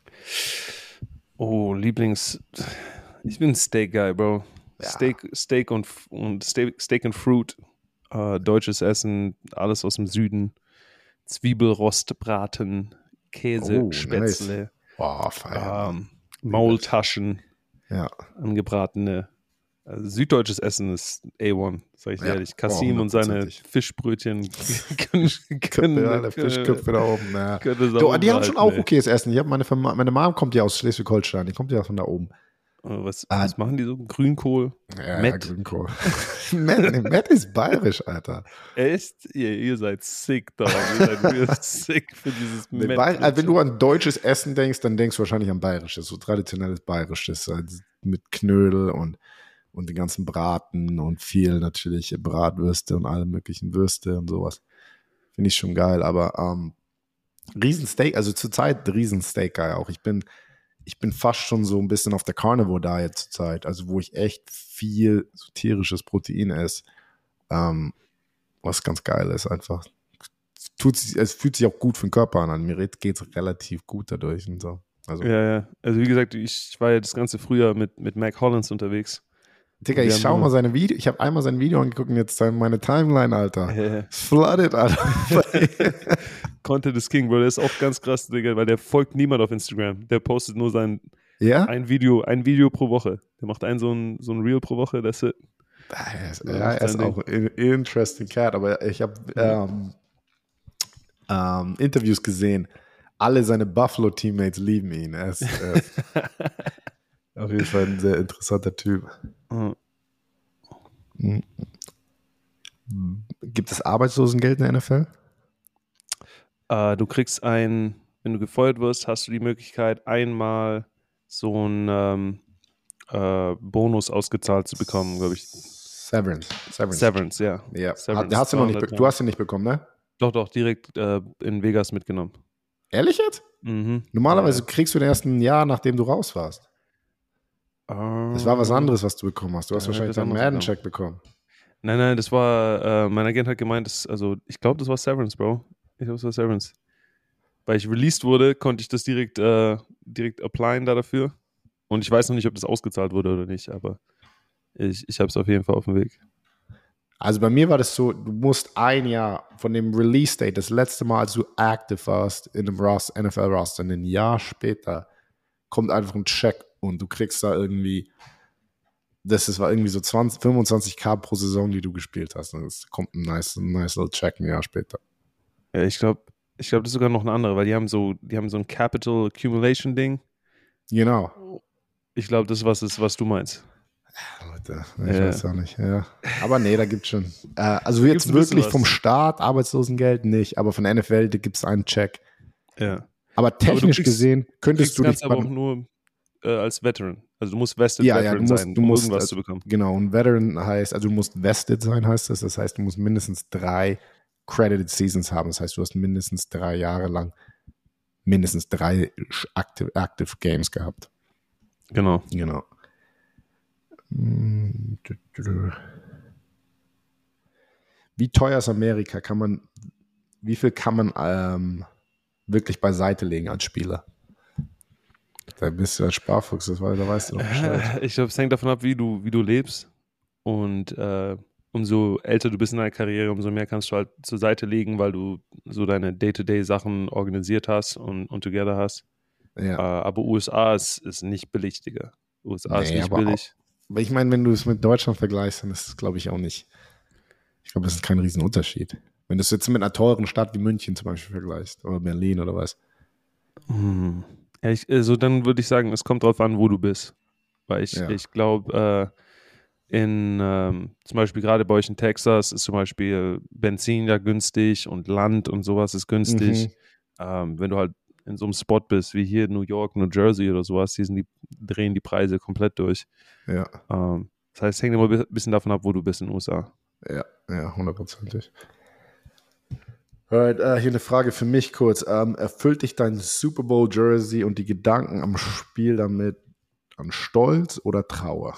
Oh, ich bin ein Steak-Guy, Bro. Ja. Steak and Fruit. Deutsches Essen, alles aus dem Süden. Zwiebelrostbraten, Käse, Spätzle, nice. Oh, feiern. Maultaschen, ja. Angebratene. Also süddeutsches Essen ist A1, sag ich dir ehrlich. Kasim und seine Fischbrötchen können Fischköpfe da oben. Ja. Die haben schon auch okayes Essen. Meine Mom kommt ja aus Schleswig-Holstein, die kommt ja von da oben. Was machen die so? Grünkohl? Ja, Grünkohl. Matt ist bayerisch, Alter. Echt? Ihr seid sick, Dog. Ihr seid real sick für dieses Matt. Wenn du an deutsches Essen denkst, dann denkst du wahrscheinlich an bayerisches, so traditionelles bayerisches, mit Knödel und den ganzen Braten und viel natürlich Bratwürste und alle möglichen Würste und sowas. Finde ich schon geil, aber Riesensteak, also zurzeit Riesensteak geil auch. Ich bin fast schon so ein bisschen auf der Carnivore Diet zurzeit, also wo ich echt viel so tierisches Protein esse, was ganz geil ist einfach. Es fühlt sich auch gut für den Körper an. Mir geht es relativ gut dadurch und so. Also. Ja. Also wie gesagt, ich war ja das ganze Frühjahr mit Mac Hollins unterwegs. Digga, ich schau mal seine Video. Ich habe einmal sein Video angeguckt und jetzt meine Timeline, Alter. Flooded, Alter. Content is King, Bro. Der ist auch ganz krass, Digga, weil der folgt niemand auf Instagram. Der postet nur ein Video pro Woche. Der macht so ein Reel pro Woche, that's it. Er ist auch ein interesting cat, aber ich habe Interviews gesehen. Alle seine Buffalo-Teammates lieben ihn. Er ist auf jeden Fall ein sehr interessanter Typ. Gibt es Arbeitslosengeld in der NFL? Du kriegst wenn du gefeuert wirst, hast du die Möglichkeit, einmal so einen Bonus ausgezahlt zu bekommen, glaube ich. Severance, ja. Severance. Du hast ihn nicht bekommen, ne? Doch, direkt in Vegas mitgenommen. Ehrlich jetzt? Mhm. Normalerweise kriegst du den erst ein Jahr, nachdem du raus warst. Das war was anderes, was du bekommen hast. Du hast wahrscheinlich deinen Madden-Check bekommen. Nein, das war, mein Agent hat gemeint, ich glaube, das war Severance, Bro. Ich glaube, es war Severance. Weil ich released wurde, konnte ich das direkt applyen dafür. Und ich weiß noch nicht, ob das ausgezahlt wurde oder nicht, aber ich habe es auf jeden Fall auf dem Weg. Also bei mir war das so, du musst ein Jahr von dem Release-Date, das letzte Mal, als du active warst in einem NFL-Roster, ein Jahr später, kommt einfach ein Check und du kriegst da irgendwie, das war irgendwie so 25k pro Saison, die du gespielt hast. Und es kommt ein nice little Check ein Jahr später. Ja, ich glaube, das ist sogar noch eine andere, weil die haben so ein Capital Accumulation Ding. Genau. Ich glaube, das ist was du meinst. Leute, ich weiß auch nicht. Ja. Aber nee, da gibt's schon. Also jetzt wirklich vom Staat Arbeitslosengeld nicht, aber von der NFL gibt es einen Check. Ja. Aber technisch gesehen könntest du dich aber auch nur als Veteran. Also du musst Vested Veteran sein, um irgendwas zu bekommen. Genau, ein Veteran heißt, also du musst Vested sein, heißt das. Das heißt, du musst mindestens 3 Credited Seasons haben. Das heißt, du hast mindestens 3 Jahre lang mindestens 3 Active Games gehabt. Genau. Wie teuer ist Amerika? Wie viel kann man wirklich beiseite legen als Spieler? Da bist du als Sparfuchs, da weißt du doch Bescheid. Ich glaube, es hängt davon ab, wie du lebst. Und umso älter du bist in deiner Karriere, umso mehr kannst du halt zur Seite legen, weil du so deine Day-to-Day-Sachen organisiert hast und together hast. Ja. Aber USA ist nicht billig, Digga. USA ist nicht billig. Aber ich meine, wenn du es mit Deutschland vergleichst, dann ist es, glaube ich, auch nicht. Ich glaube, das ist kein Riesenunterschied. Wenn du es jetzt mit einer teuren Stadt wie München zum Beispiel vergleichst oder Berlin oder was. Also dann würde ich sagen, es kommt drauf an, wo du bist. Weil ich glaube, zum Beispiel gerade bei euch in Texas ist zum Beispiel Benzin ja günstig und Land und sowas ist günstig. Wenn du halt in so einem Spot bist, wie hier in New York, New Jersey oder sowas, drehen die Preise komplett durch. Ja. Das heißt, es hängt immer ein bisschen davon ab, wo du bist in den USA. Ja, 100%. Alright, hier eine Frage für mich kurz. Erfüllt dich dein Super Bowl Jersey und die Gedanken am Spiel damit an Stolz oder Trauer?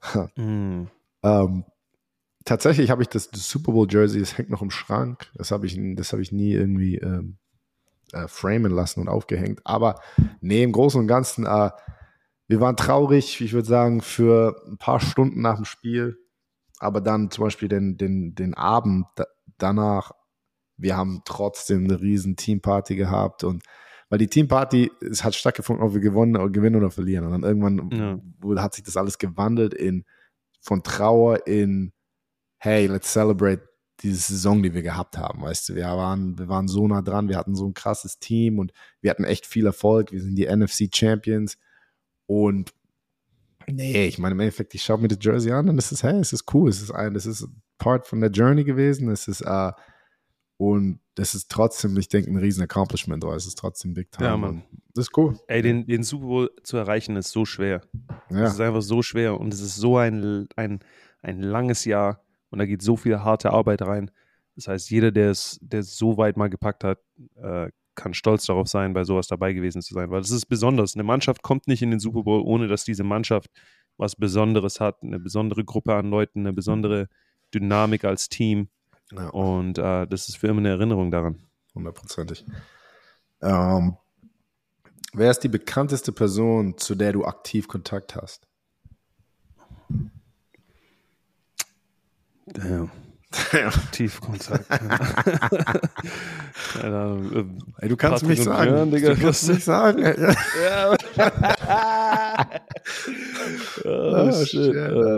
Tatsächlich habe ich das Super Bowl Jersey, das hängt noch im Schrank. Das habe ich nie irgendwie framen lassen und aufgehängt. Aber nee, im Großen und Ganzen, wir waren traurig, ich würde sagen, für ein paar Stunden nach dem Spiel. aber dann zum Beispiel den Abend danach, wir haben trotzdem eine riesen Teamparty gehabt und weil die Teamparty, es hat stattgefunden, ob wir gewinnen oder verlieren. Und dann irgendwann hat sich das alles gewandelt von Trauer in hey, let's celebrate diese Saison, die wir gehabt haben, weißt du. Wir waren so nah dran, wir hatten so ein krasses Team und wir hatten echt viel Erfolg. Wir sind die NFC Champions und nee, ich meine im Endeffekt, ich schaue mir das Jersey an und es ist cool. Es ist Part von der Journey gewesen. Und das ist trotzdem, ich denke, ein riesen Accomplishment, oder es ist trotzdem Big Time. Ja, Mann. Das ist cool. Ey, den Super Bowl zu erreichen ist so schwer. Ja. Es ist einfach so schwer und es ist so ein langes Jahr und da geht so viel harte Arbeit rein. Das heißt, jeder, der es so weit mal gepackt hat, kann stolz darauf sein, bei sowas dabei gewesen zu sein, weil das ist besonders. Eine Mannschaft kommt nicht in den Super Bowl, ohne dass diese Mannschaft was Besonderes hat, eine besondere Gruppe an Leuten, eine besondere Dynamik als Team. Ja. Und das ist für immer eine Erinnerung daran. 100%. Wer ist die bekannteste Person, zu der du aktiv Kontakt hast? Damn. Aktiv Kontakt. Keine Ahnung. Ey, du kannst mich sagen. Björn, Digga, du kannst mich sagen. Ja. Oh, shit.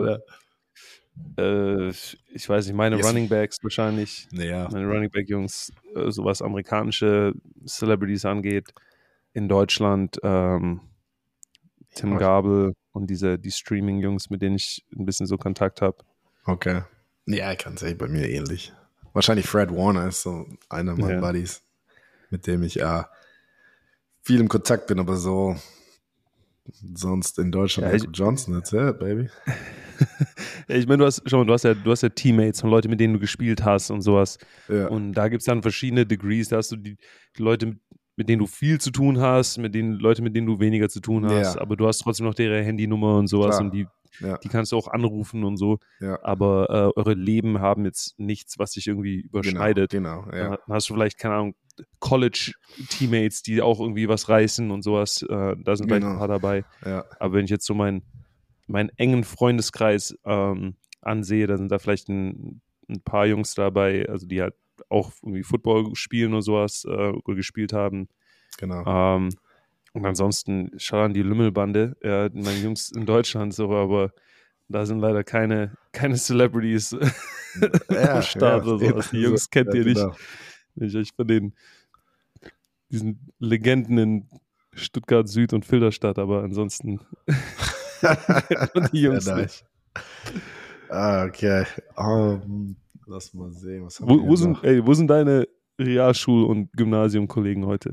Ich weiß nicht, meine Running Backs wahrscheinlich, meine Running Back Jungs, so was amerikanische Celebrities angeht, in Deutschland, Tim Gabel und die Streaming Jungs, mit denen ich ein bisschen so Kontakt habe. Okay. Ja, ich kann es bei mir ähnlich. Wahrscheinlich Fred Warner ist so einer meiner Buddies, mit dem ich viel im Kontakt bin, aber so sonst in Deutschland Johnson, that's it, baby. Ja, ich meine, du hast ja Teammates und Leute, mit denen du gespielt hast und sowas. Ja. Und da gibt es dann verschiedene Degrees. Da hast du die Leute, mit denen du viel zu tun hast, Leute, mit denen du weniger zu tun hast. Aber du hast trotzdem noch deren Handynummer und sowas. Klar. Und die kannst du auch anrufen und so. Ja. Aber eure Leben haben jetzt nichts, was sich irgendwie überschneidet. Genau. Ja. Dann hast du vielleicht, keine Ahnung, College-Teammates, die auch irgendwie was reißen und sowas. Da sind vielleicht ein paar dabei. Ja. Aber wenn ich jetzt so meinen engen Freundeskreis ansehe, da sind da vielleicht ein paar Jungs dabei, also die halt auch irgendwie Football spielen oder sowas oder gespielt haben. Genau. Und ansonsten schau an die Lümmelbande, meine Jungs in Deutschland so, aber da sind leider keine Celebrities am Start oder sowas. Die Jungs kennt ihr nicht. Wenn ich euch von diesen Legenden in Stuttgart Süd und Filderstadt, aber ansonsten die Jungs nicht. Okay. Lass mal sehen. Was haben wir wo sind deine Realschul- und Gymnasiumkollegen heute?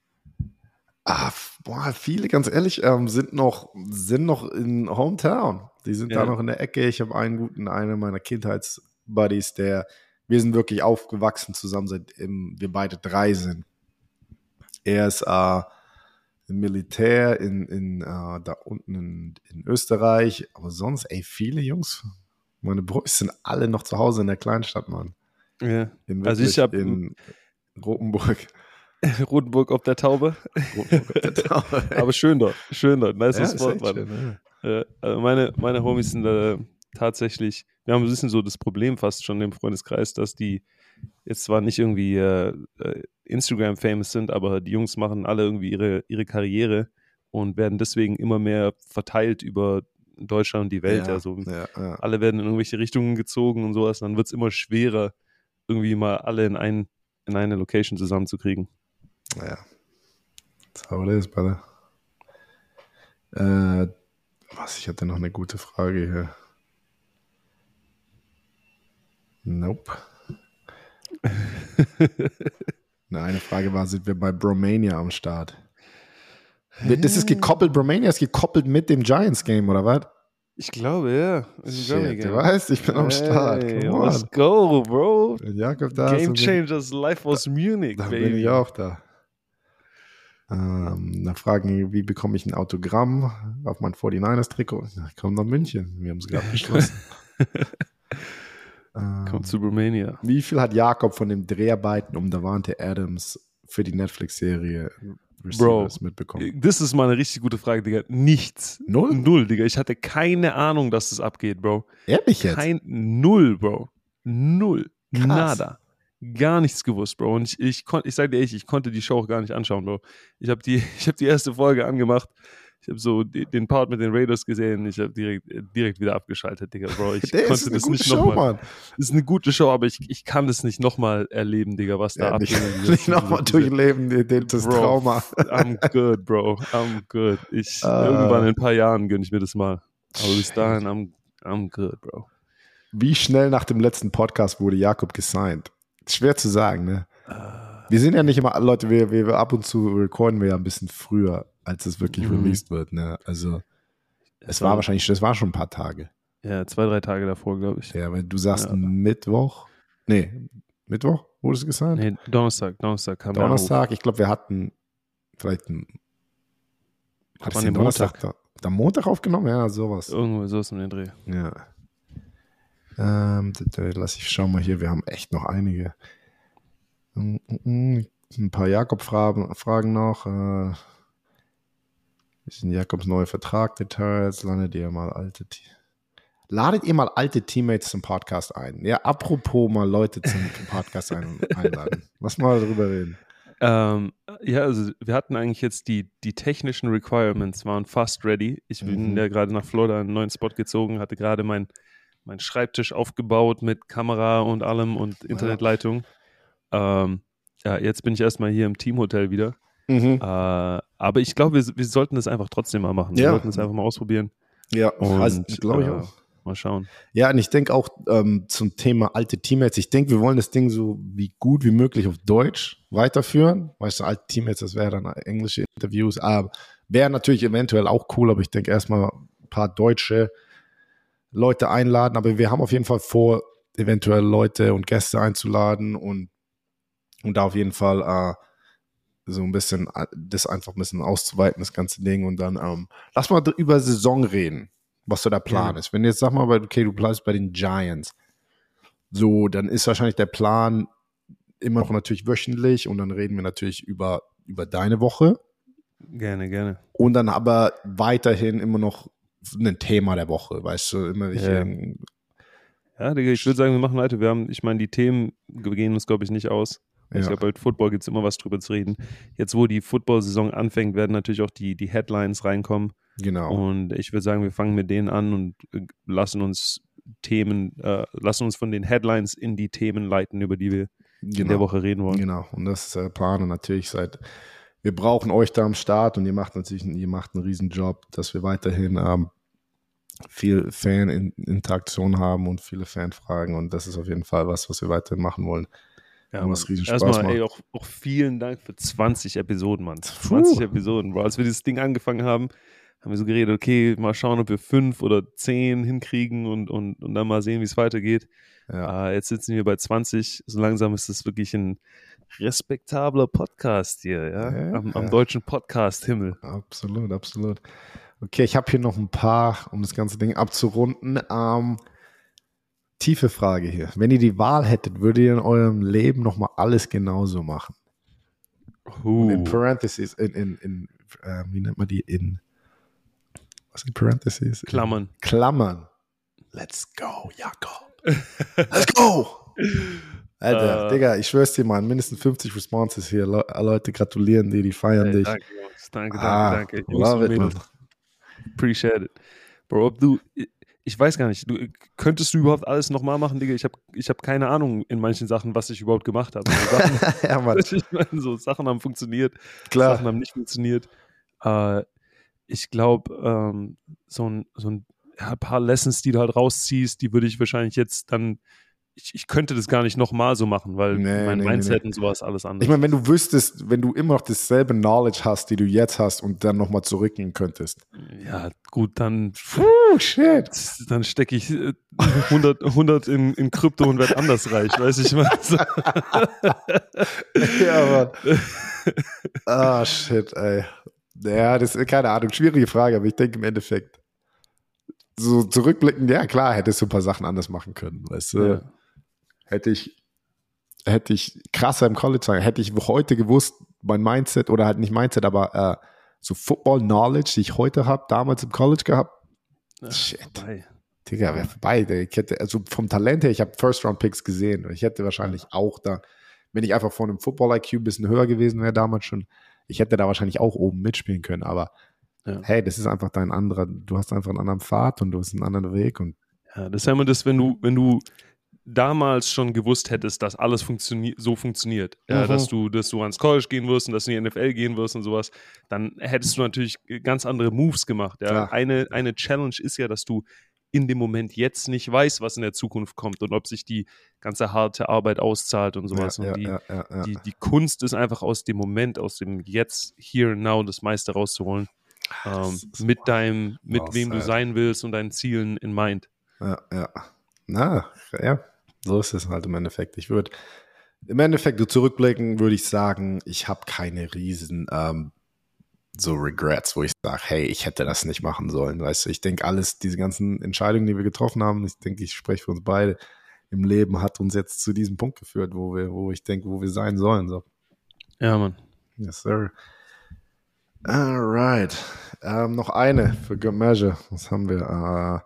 Viele, ganz ehrlich, sind noch in Hometown. Die sind da noch in der Ecke. Ich habe einen meiner Kindheitsbuddies, wir sind wirklich aufgewachsen zusammen, seitdem wir beide 3 sind. Er ist im Militär da unten in Österreich, aber sonst, viele Jungs, meine Boys sind alle noch zu Hause in der Kleinstadt, Mann. Ja. Also ich habe in Rotenburg. Rotenburg auf der Taube. Aber schön dort. Nice Sport, Mann. Schön, also meine Homies sind tatsächlich, wir haben ein bisschen so das Problem fast schon im Freundeskreis, dass die jetzt zwar nicht irgendwie Instagram-famous sind, aber die Jungs machen alle irgendwie ihre Karriere und werden deswegen immer mehr verteilt über Deutschland und die Welt. Alle werden in irgendwelche Richtungen gezogen und sowas. Und dann wird es immer schwerer, irgendwie mal alle in eine Location zusammenzukriegen. Ja. That's how it is, brother. Ich hatte noch eine gute Frage hier. Nope. Eine Frage war, sind wir bei Bromania am Start? Das ist gekoppelt, Bromania ist gekoppelt mit dem Giants-Game, oder was? Ich glaube, ja. Shit, du weißt, ich bin am Start. Let's go, bro. Jakob da Game Changers, Life was Munich, da baby. Bin ich auch da. Dann fragen, wie bekomme ich ein Autogramm auf mein 49ers-Trikot? Ich komme nach München. Wir haben es gerade beschlossen. Kommt zu Romania. Wie viel hat Jakob von den Dreharbeiten um Davante Adams für die Netflix-Serie Receivers mitbekommen? Das ist mal eine richtig gute Frage, Digga. Nichts. Null, Digga. Ich hatte keine Ahnung, dass das abgeht, Bro. Ehrlich jetzt? Null, Bro. Null. Krass. Nada. Gar nichts gewusst, Bro. Und ich sag dir ehrlich, ich konnte die Show auch gar nicht anschauen, Bro. Ich hab die erste Folge angemacht. Ich habe so den Part mit den Raiders gesehen. Ich habe direkt wieder abgeschaltet, Digga, Bro. Ich konnte das nicht nochmal. Das ist eine gute Show, aber ich kann das nicht nochmal erleben, Digga, was da abgeht. Nicht nochmal durchleben, das Trauma. I'm good, Bro. I'm good. Irgendwann in ein paar Jahren gönne ich mir das mal. Aber bis dahin, I'm good, Bro. Wie schnell nach dem letzten Podcast wurde Jakob gesigned? Schwer zu sagen, ne? Wir sind ja nicht immer, Leute, wir ab und zu recorden wir ja ein bisschen früher, als es wirklich released wird, ne? Also, das war schon ein paar Tage. Ja, 2-3 Tage davor, glaube ich. Ja, wenn du sagst Mittwoch? Nee, Mittwoch wurde es gesigned? Nee, Donnerstag kam Donnerstag, ich glaube, wir hatten vielleicht den Donnerstag am Montag aufgenommen? Ja, sowas. Irgendwo sowas in den Dreh. Ja. Ich schau mal hier, wir haben echt noch einige. Ein paar Jakob-Fragen noch. Wie sind Jakobs neue Vertrag-Details? Ladet ihr mal alte Teammates zum Podcast ein? Ja, apropos mal Leute zum Podcast einladen. Lass mal darüber reden. Ja, also wir hatten eigentlich jetzt die technischen Requirements waren fast ready. Ich bin ja gerade nach Florida einen neuen Spot gezogen, hatte gerade meinen Schreibtisch aufgebaut mit Kamera und allem und Internetleitung. Ja, jetzt bin ich erstmal hier im Teamhotel wieder. Aber ich glaube, wir sollten das einfach trotzdem mal machen. Wir sollten es einfach mal ausprobieren. Ja, und glaube ich auch. Mal schauen. Ja, und ich denke auch zum Thema alte Teammates, ich denke, wir wollen das Ding so gut wie möglich auf Deutsch weiterführen. Weißt du, alte Teammates, das wäre dann englische Interviews. Wäre natürlich eventuell auch cool, aber ich denke erstmal ein paar deutsche Leute einladen. Aber wir haben auf jeden Fall vor, eventuell Leute und Gäste einzuladen und da auf jeden Fall so ein bisschen, das einfach ein bisschen auszuweiten, das ganze Ding. Und dann lass mal über Saison reden, was so der Plan ist. Wenn du jetzt sag mal, okay, du bleibst bei den Giants, so, dann ist wahrscheinlich der Plan immer noch natürlich wöchentlich und dann reden wir natürlich über deine Woche. Gerne. Und dann aber weiterhin immer noch ein Thema der Woche, weißt du, immer Ja, Digga, ich würde sagen, wir machen weiter. Ich meine, die Themen gehen uns, glaube ich, nicht aus. Ich glaube, bei Football gibt es immer was drüber zu reden. Jetzt, wo die Football-Saison anfängt, werden natürlich auch die Headlines reinkommen. Genau. Und ich würde sagen, wir fangen mit denen an und lassen uns von den Headlines in die Themen leiten, über die wir in der Woche reden wollen. Genau, und das ist der Plan. Und natürlich wir brauchen euch da am Start und ihr macht einen riesen Job, dass wir weiterhin viel Fan-Interaktion haben und viele Fanfragen. Und das ist auf jeden Fall was wir weiterhin machen wollen. Ja, was riesen Spaß macht. Ey, auch vielen Dank für 20 Episoden, Mann. 20 Episoden, Bro. Als wir dieses Ding angefangen haben wir so geredet, okay, mal schauen, ob wir 5 oder 10 hinkriegen und dann mal sehen, wie es weitergeht. Ja. Jetzt sitzen wir bei 20. So langsam ist das wirklich ein respektabler Podcast hier, ja? Am deutschen Podcast-Himmel. Absolut. Okay, ich habe hier noch ein paar, um das ganze Ding abzurunden. Tiefe Frage hier. Wenn ihr die Wahl hättet, würdet ihr in eurem Leben nochmal alles genauso machen? In Parentheses, wie nennt man die? Was sind Parentheses? Klammern. Let's go, Jakob. Let's go! Alter, Digga, ich schwör's dir mal, mindestens 50 Responses hier. Leute gratulieren dir, die feiern dich. Danke, Jungs. Danke. Love it, man. Appreciate it. Bro, ich weiß gar nicht, könntest du überhaupt alles nochmal machen, Digga? Ich hab keine Ahnung in manchen Sachen, was ich überhaupt gemacht habe. Ja, Mann. Ich meine, so Sachen haben funktioniert, Klar. Sachen haben nicht funktioniert. Ich glaube, so ein paar Lessons, die du halt rausziehst, die würde ich wahrscheinlich jetzt dann, ich könnte das gar nicht nochmal so machen, weil mein Mindset und sowas alles anders. Ich meine, wenn du immer noch dasselbe Knowledge hast, die du jetzt hast und dann nochmal zurückgehen könntest. Ja, gut, dann shit. Dann stecke ich 100 in Krypto und werde anders reich, weiß ich mal. So. Ja, Mann. Shit, ey. Ja, das ist keine Ahnung, schwierige Frage, aber ich denke im Endeffekt, so zurückblickend, ja klar, hättest du ein paar Sachen anders machen können, weißt du. Ja. Hätte ich hätte ich krasser im College sein. Hätte ich heute gewusst, mein Mindset, oder halt nicht Mindset, aber so Football-Knowledge, die ich heute habe, damals im College gehabt. Shit. Vorbei. Digga, wäre vorbei. Ich hätte, also vom Talent her, ich habe First-Round-Picks gesehen. Ich hätte wahrscheinlich auch da, wenn ich einfach von einem Football-IQ ein bisschen höher gewesen wäre damals schon, ich hätte da wahrscheinlich auch oben mitspielen können. Aber hey, das ist einfach du hast einfach einen anderen Pfad und du hast einen anderen Weg. Und ja, das ist ja immer das, wenn du damals schon gewusst hättest, dass alles so funktioniert, ja, dass du ans College gehen wirst und dass du in die NFL gehen wirst und sowas, dann hättest du natürlich ganz andere Moves gemacht. Ja. Eine Challenge ist ja, dass du in dem Moment jetzt nicht weißt, was in der Zukunft kommt und ob sich die ganze harte Arbeit auszahlt und sowas. Die Kunst ist einfach aus dem Moment, aus dem Jetzt, Here and Now, das meiste rauszuholen. Mit wem du sein willst und deinen Zielen in mind. So ist es halt im Endeffekt. Im Endeffekt zurückblicken, würde ich sagen, ich habe keine riesen so Regrets, wo ich sage, hey, ich hätte das nicht machen sollen. Weißt du, ich denke, diese ganzen Entscheidungen, die wir getroffen haben, ich spreche für uns beide, im Leben hat uns jetzt zu diesem Punkt geführt, wo ich denke, wo wir sein sollen. So. Ja, Mann. Yes, sir. Alright. Noch eine für Good Measure. Was haben wir?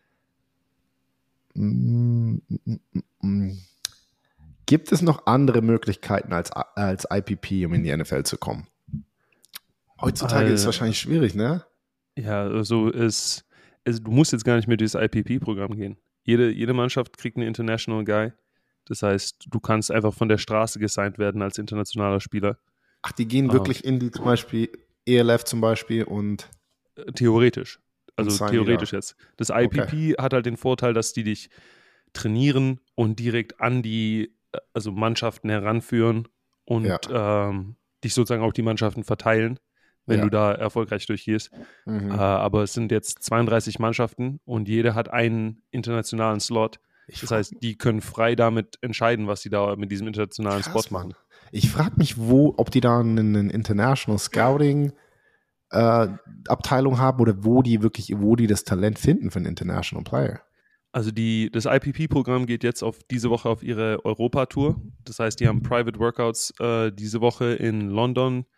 Gibt es noch andere Möglichkeiten als IPP, um in die NFL zu kommen? Heutzutage ist es wahrscheinlich schwierig, ne? Ja, also du musst jetzt gar nicht mehr dieses IPP-Programm gehen. Jede Mannschaft kriegt einen International Guy. Das heißt, du kannst einfach von der Straße gesigned werden als internationaler Spieler. Ach, die gehen wirklich in die zum Beispiel ELF zum Beispiel und theoretisch. Also theoretisch jetzt. Das IPP hat halt den Vorteil, dass die dich trainieren und direkt an die Mannschaften heranführen und dich sozusagen auch die Mannschaften verteilen, wenn du da erfolgreich durchgehst. Aber es sind jetzt 32 Mannschaften und jede hat einen internationalen Slot. Das heißt, die können frei damit entscheiden, was sie da mit diesem internationalen Spot machen. Ich frage mich, ob die da einen International Scouting Abteilung haben oder wo die das Talent finden für einen International Player. Also das IPP-Programm geht jetzt diese Woche auf ihre Europa-Tour. Das heißt, die haben Private Workouts diese Woche in London,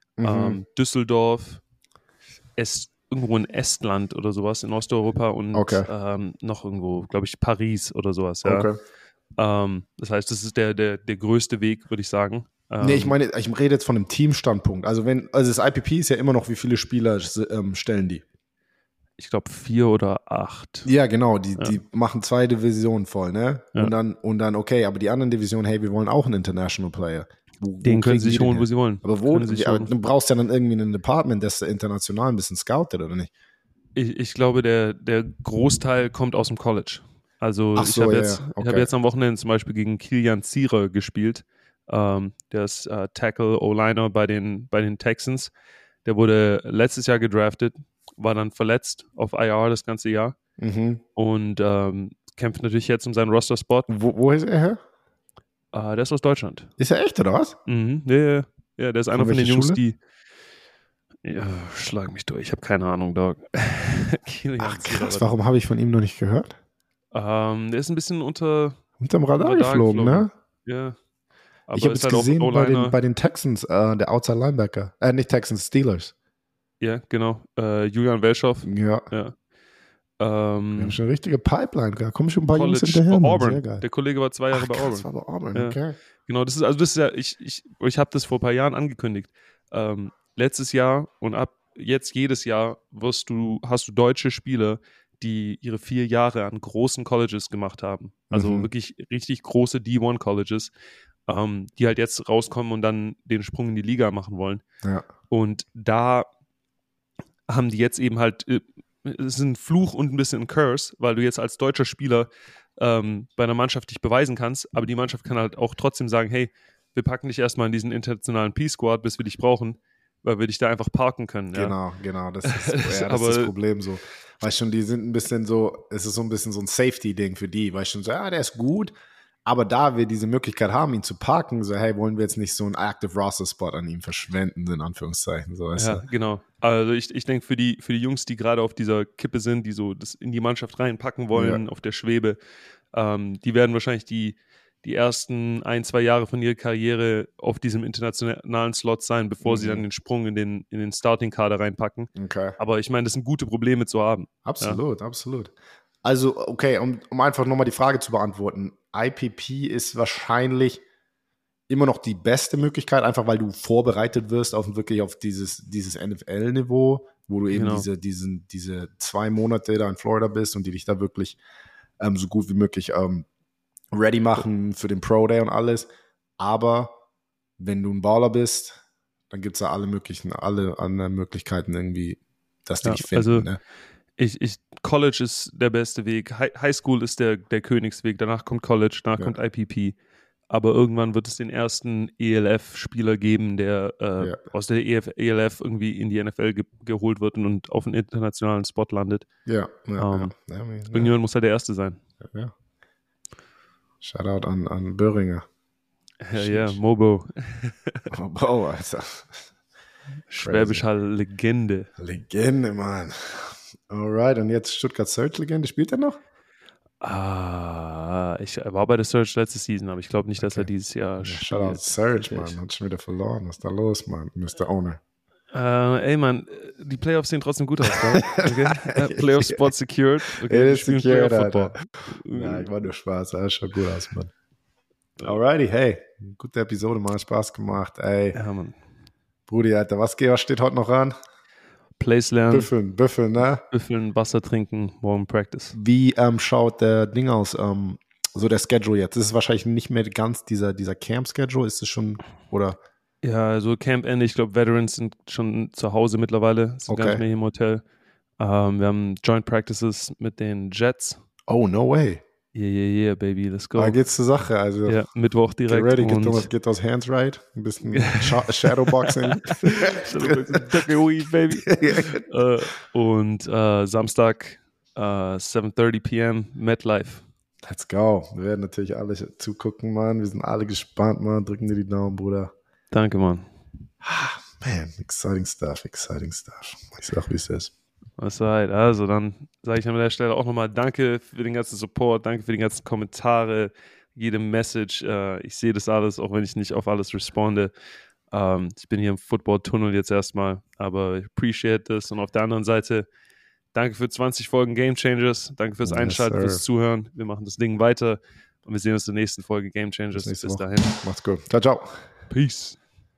Düsseldorf, irgendwo in Estland oder sowas in Osteuropa und noch irgendwo, glaube ich, Paris oder sowas. Ja. Okay. Das heißt, das ist der größte Weg, würde ich sagen. Nee, ich meine, ich rede jetzt von einem Teamstandpunkt. Also das IPP ist ja immer noch, wie viele Spieler stellen die? Ich glaube 4 oder 8. Ja, genau, die machen 2 Divisionen voll, ne? Ja. Und dann, okay, aber die anderen Divisionen, hey, wir wollen auch einen International Player. Den können sie sich holen, wo sie wollen. Aber du brauchst ja dann irgendwie ein Department, das international ein bisschen scoutet, oder nicht? Ich glaube, der Großteil kommt aus dem College. Also ich habe jetzt am Wochenende zum Beispiel gegen Kilian Zierer gespielt. Der ist Tackle, O-Liner bei den Texans. Der wurde letztes Jahr gedraftet, war dann verletzt auf IR das ganze Jahr und kämpft natürlich jetzt um seinen Roster-Spot. Wo ist er her? Der ist aus Deutschland. Ist er echt, oder was? Ja, der ist einer von den Jungs, Schule? die schlag mich durch, ich habe keine Ahnung, Dog. Ach krass, warum habe ich von ihm noch nicht gehört? Der ist ein bisschen unterm Radar geflogen, ne? Ja. Aber ich habe es halt gesehen bei den Texans, der Outside Linebacker. Nicht Texans, Steelers. Ja, genau. Julian Welschow. Ja. Wir haben schon eine richtige Pipeline. Da kommen schon ein paar Jungs hinterher. Auburn. Sehr geil. Der Kollege war 2 Jahre bei Auburn. Das war bei Auburn, ja. Okay. Genau, das ist ja, ich habe das vor ein paar Jahren angekündigt. Letztes Jahr und ab jetzt jedes Jahr hast du deutsche Spieler, die ihre 4 Jahre an großen Colleges gemacht haben. Also wirklich richtig große D1-Colleges, die halt jetzt rauskommen und dann den Sprung in die Liga machen wollen. Ja. Und da haben die jetzt eben halt, es ist ein Fluch und ein bisschen ein Curse, weil du jetzt als deutscher Spieler bei einer Mannschaft dich beweisen kannst, aber die Mannschaft kann halt auch trotzdem sagen, hey, wir packen dich erstmal in diesen internationalen P-Squad, bis wir dich brauchen, weil wir dich da einfach parken können. Ja? Genau, das ist das Problem so. Weißt schon, die sind ein bisschen so, es ist so ein bisschen so ein Safety-Ding für die, weißt schon, so, der ist gut, aber da wir diese Möglichkeit haben, ihn zu parken, so, hey, wollen wir jetzt nicht so einen Active Roster-Spot an ihm verschwenden, in Anführungszeichen. So, weißt du? Genau. Also ich denke, für die Jungs, die gerade auf dieser Kippe sind, die so das in die Mannschaft reinpacken wollen, auf der Schwebe, die werden wahrscheinlich die die ersten 1-2 Jahre von ihrer Karriere auf diesem internationalen Slot sein, bevor sie dann den Sprung in den Starting-Kader reinpacken. Okay. Aber ich meine, das sind gute Probleme zu haben. Absolut, absolut. Also, okay, um einfach nochmal die Frage zu beantworten. IPP ist wahrscheinlich immer noch die beste Möglichkeit, einfach weil du vorbereitet wirst wirklich auf dieses NFL-Niveau, wo du eben diese 2 Monate da in Florida bist und die dich da wirklich so gut wie möglich ready machen für den Pro Day und alles. Aber wenn du ein Baller bist, dann gibt es da alle anderen Möglichkeiten irgendwie, dass die dich finden. Also ne? College ist der beste Weg. High School ist der Königsweg. Danach kommt College, danach kommt IPP. Aber irgendwann wird es den ersten ELF-Spieler geben, der aus der ELF irgendwie in die NFL geholt wird und auf einen internationalen Spot landet. Irgendjemand muss ja der Erste sein. Ja. Shoutout an Böhringer. Ja, Mobo. Mobo, Alter. Schwäbisch Hall Legende. Legende, Mann. Alright, und jetzt Stuttgart Search-Legende. Spielt er noch? Ich war bei der Search letzte Season, aber ich glaube nicht, dass er dieses Jahr spielt. Shoutout Search, Mann. Hat schon wieder verloren. Was ist da los, Mann? Mr. Owner. Ey, Mann, die Playoffs sehen trotzdem gut aus, okay? Playoff-Spot secured. Okay, secured, Alter. Ja, ich war nur Spaß. Das schaut gut aus, Mann. Alrighty, hey. Gute Episode, Mann. Spaß gemacht, ey. Ja, Mann. Brudi, Alter, was steht heute noch an? Plays lernen. Büffeln, ne? Büffeln, Wasser trinken, morgen Practice. Wie schaut der Ding aus, so der Schedule jetzt? Das ist wahrscheinlich nicht mehr ganz dieser Camp-Schedule, ist es schon, oder? Ja, also Campende, ich glaube, Veterans sind schon zu Hause mittlerweile, sind gar nicht mehr hier im Hotel. Wir haben Joint Practices mit den Jets. Oh, no way. Yeah, baby, let's go. Da geht's zur Sache, also. Ja, Mittwoch direkt. Get ready, get those hands right. Ein bisschen Shadowboxing. Shadowboxing, baby. Und Samstag, 7:30 p.m., MetLife. Let's go. Wir werden natürlich alle zugucken, Mann. Wir sind alle gespannt, Mann. Drücken dir die Daumen, Bruder. Danke, Mann. Man, exciting stuff. Ich sag, wie es ist. Also dann sage ich an der Stelle auch nochmal danke für den ganzen Support, danke für die ganzen Kommentare, jede Message. Ich sehe das alles, auch wenn ich nicht auf alles responde. Ich bin hier im Football-Tunnel jetzt erstmal, aber ich appreciate das. Und auf der anderen Seite, danke für 20 Folgen Game Changers, danke fürs Einschalten, fürs Zuhören. Wir machen das Ding weiter und wir sehen uns in der nächsten Folge Game Changers. Bis dahin. Macht's gut. Ciao, ciao. Peace.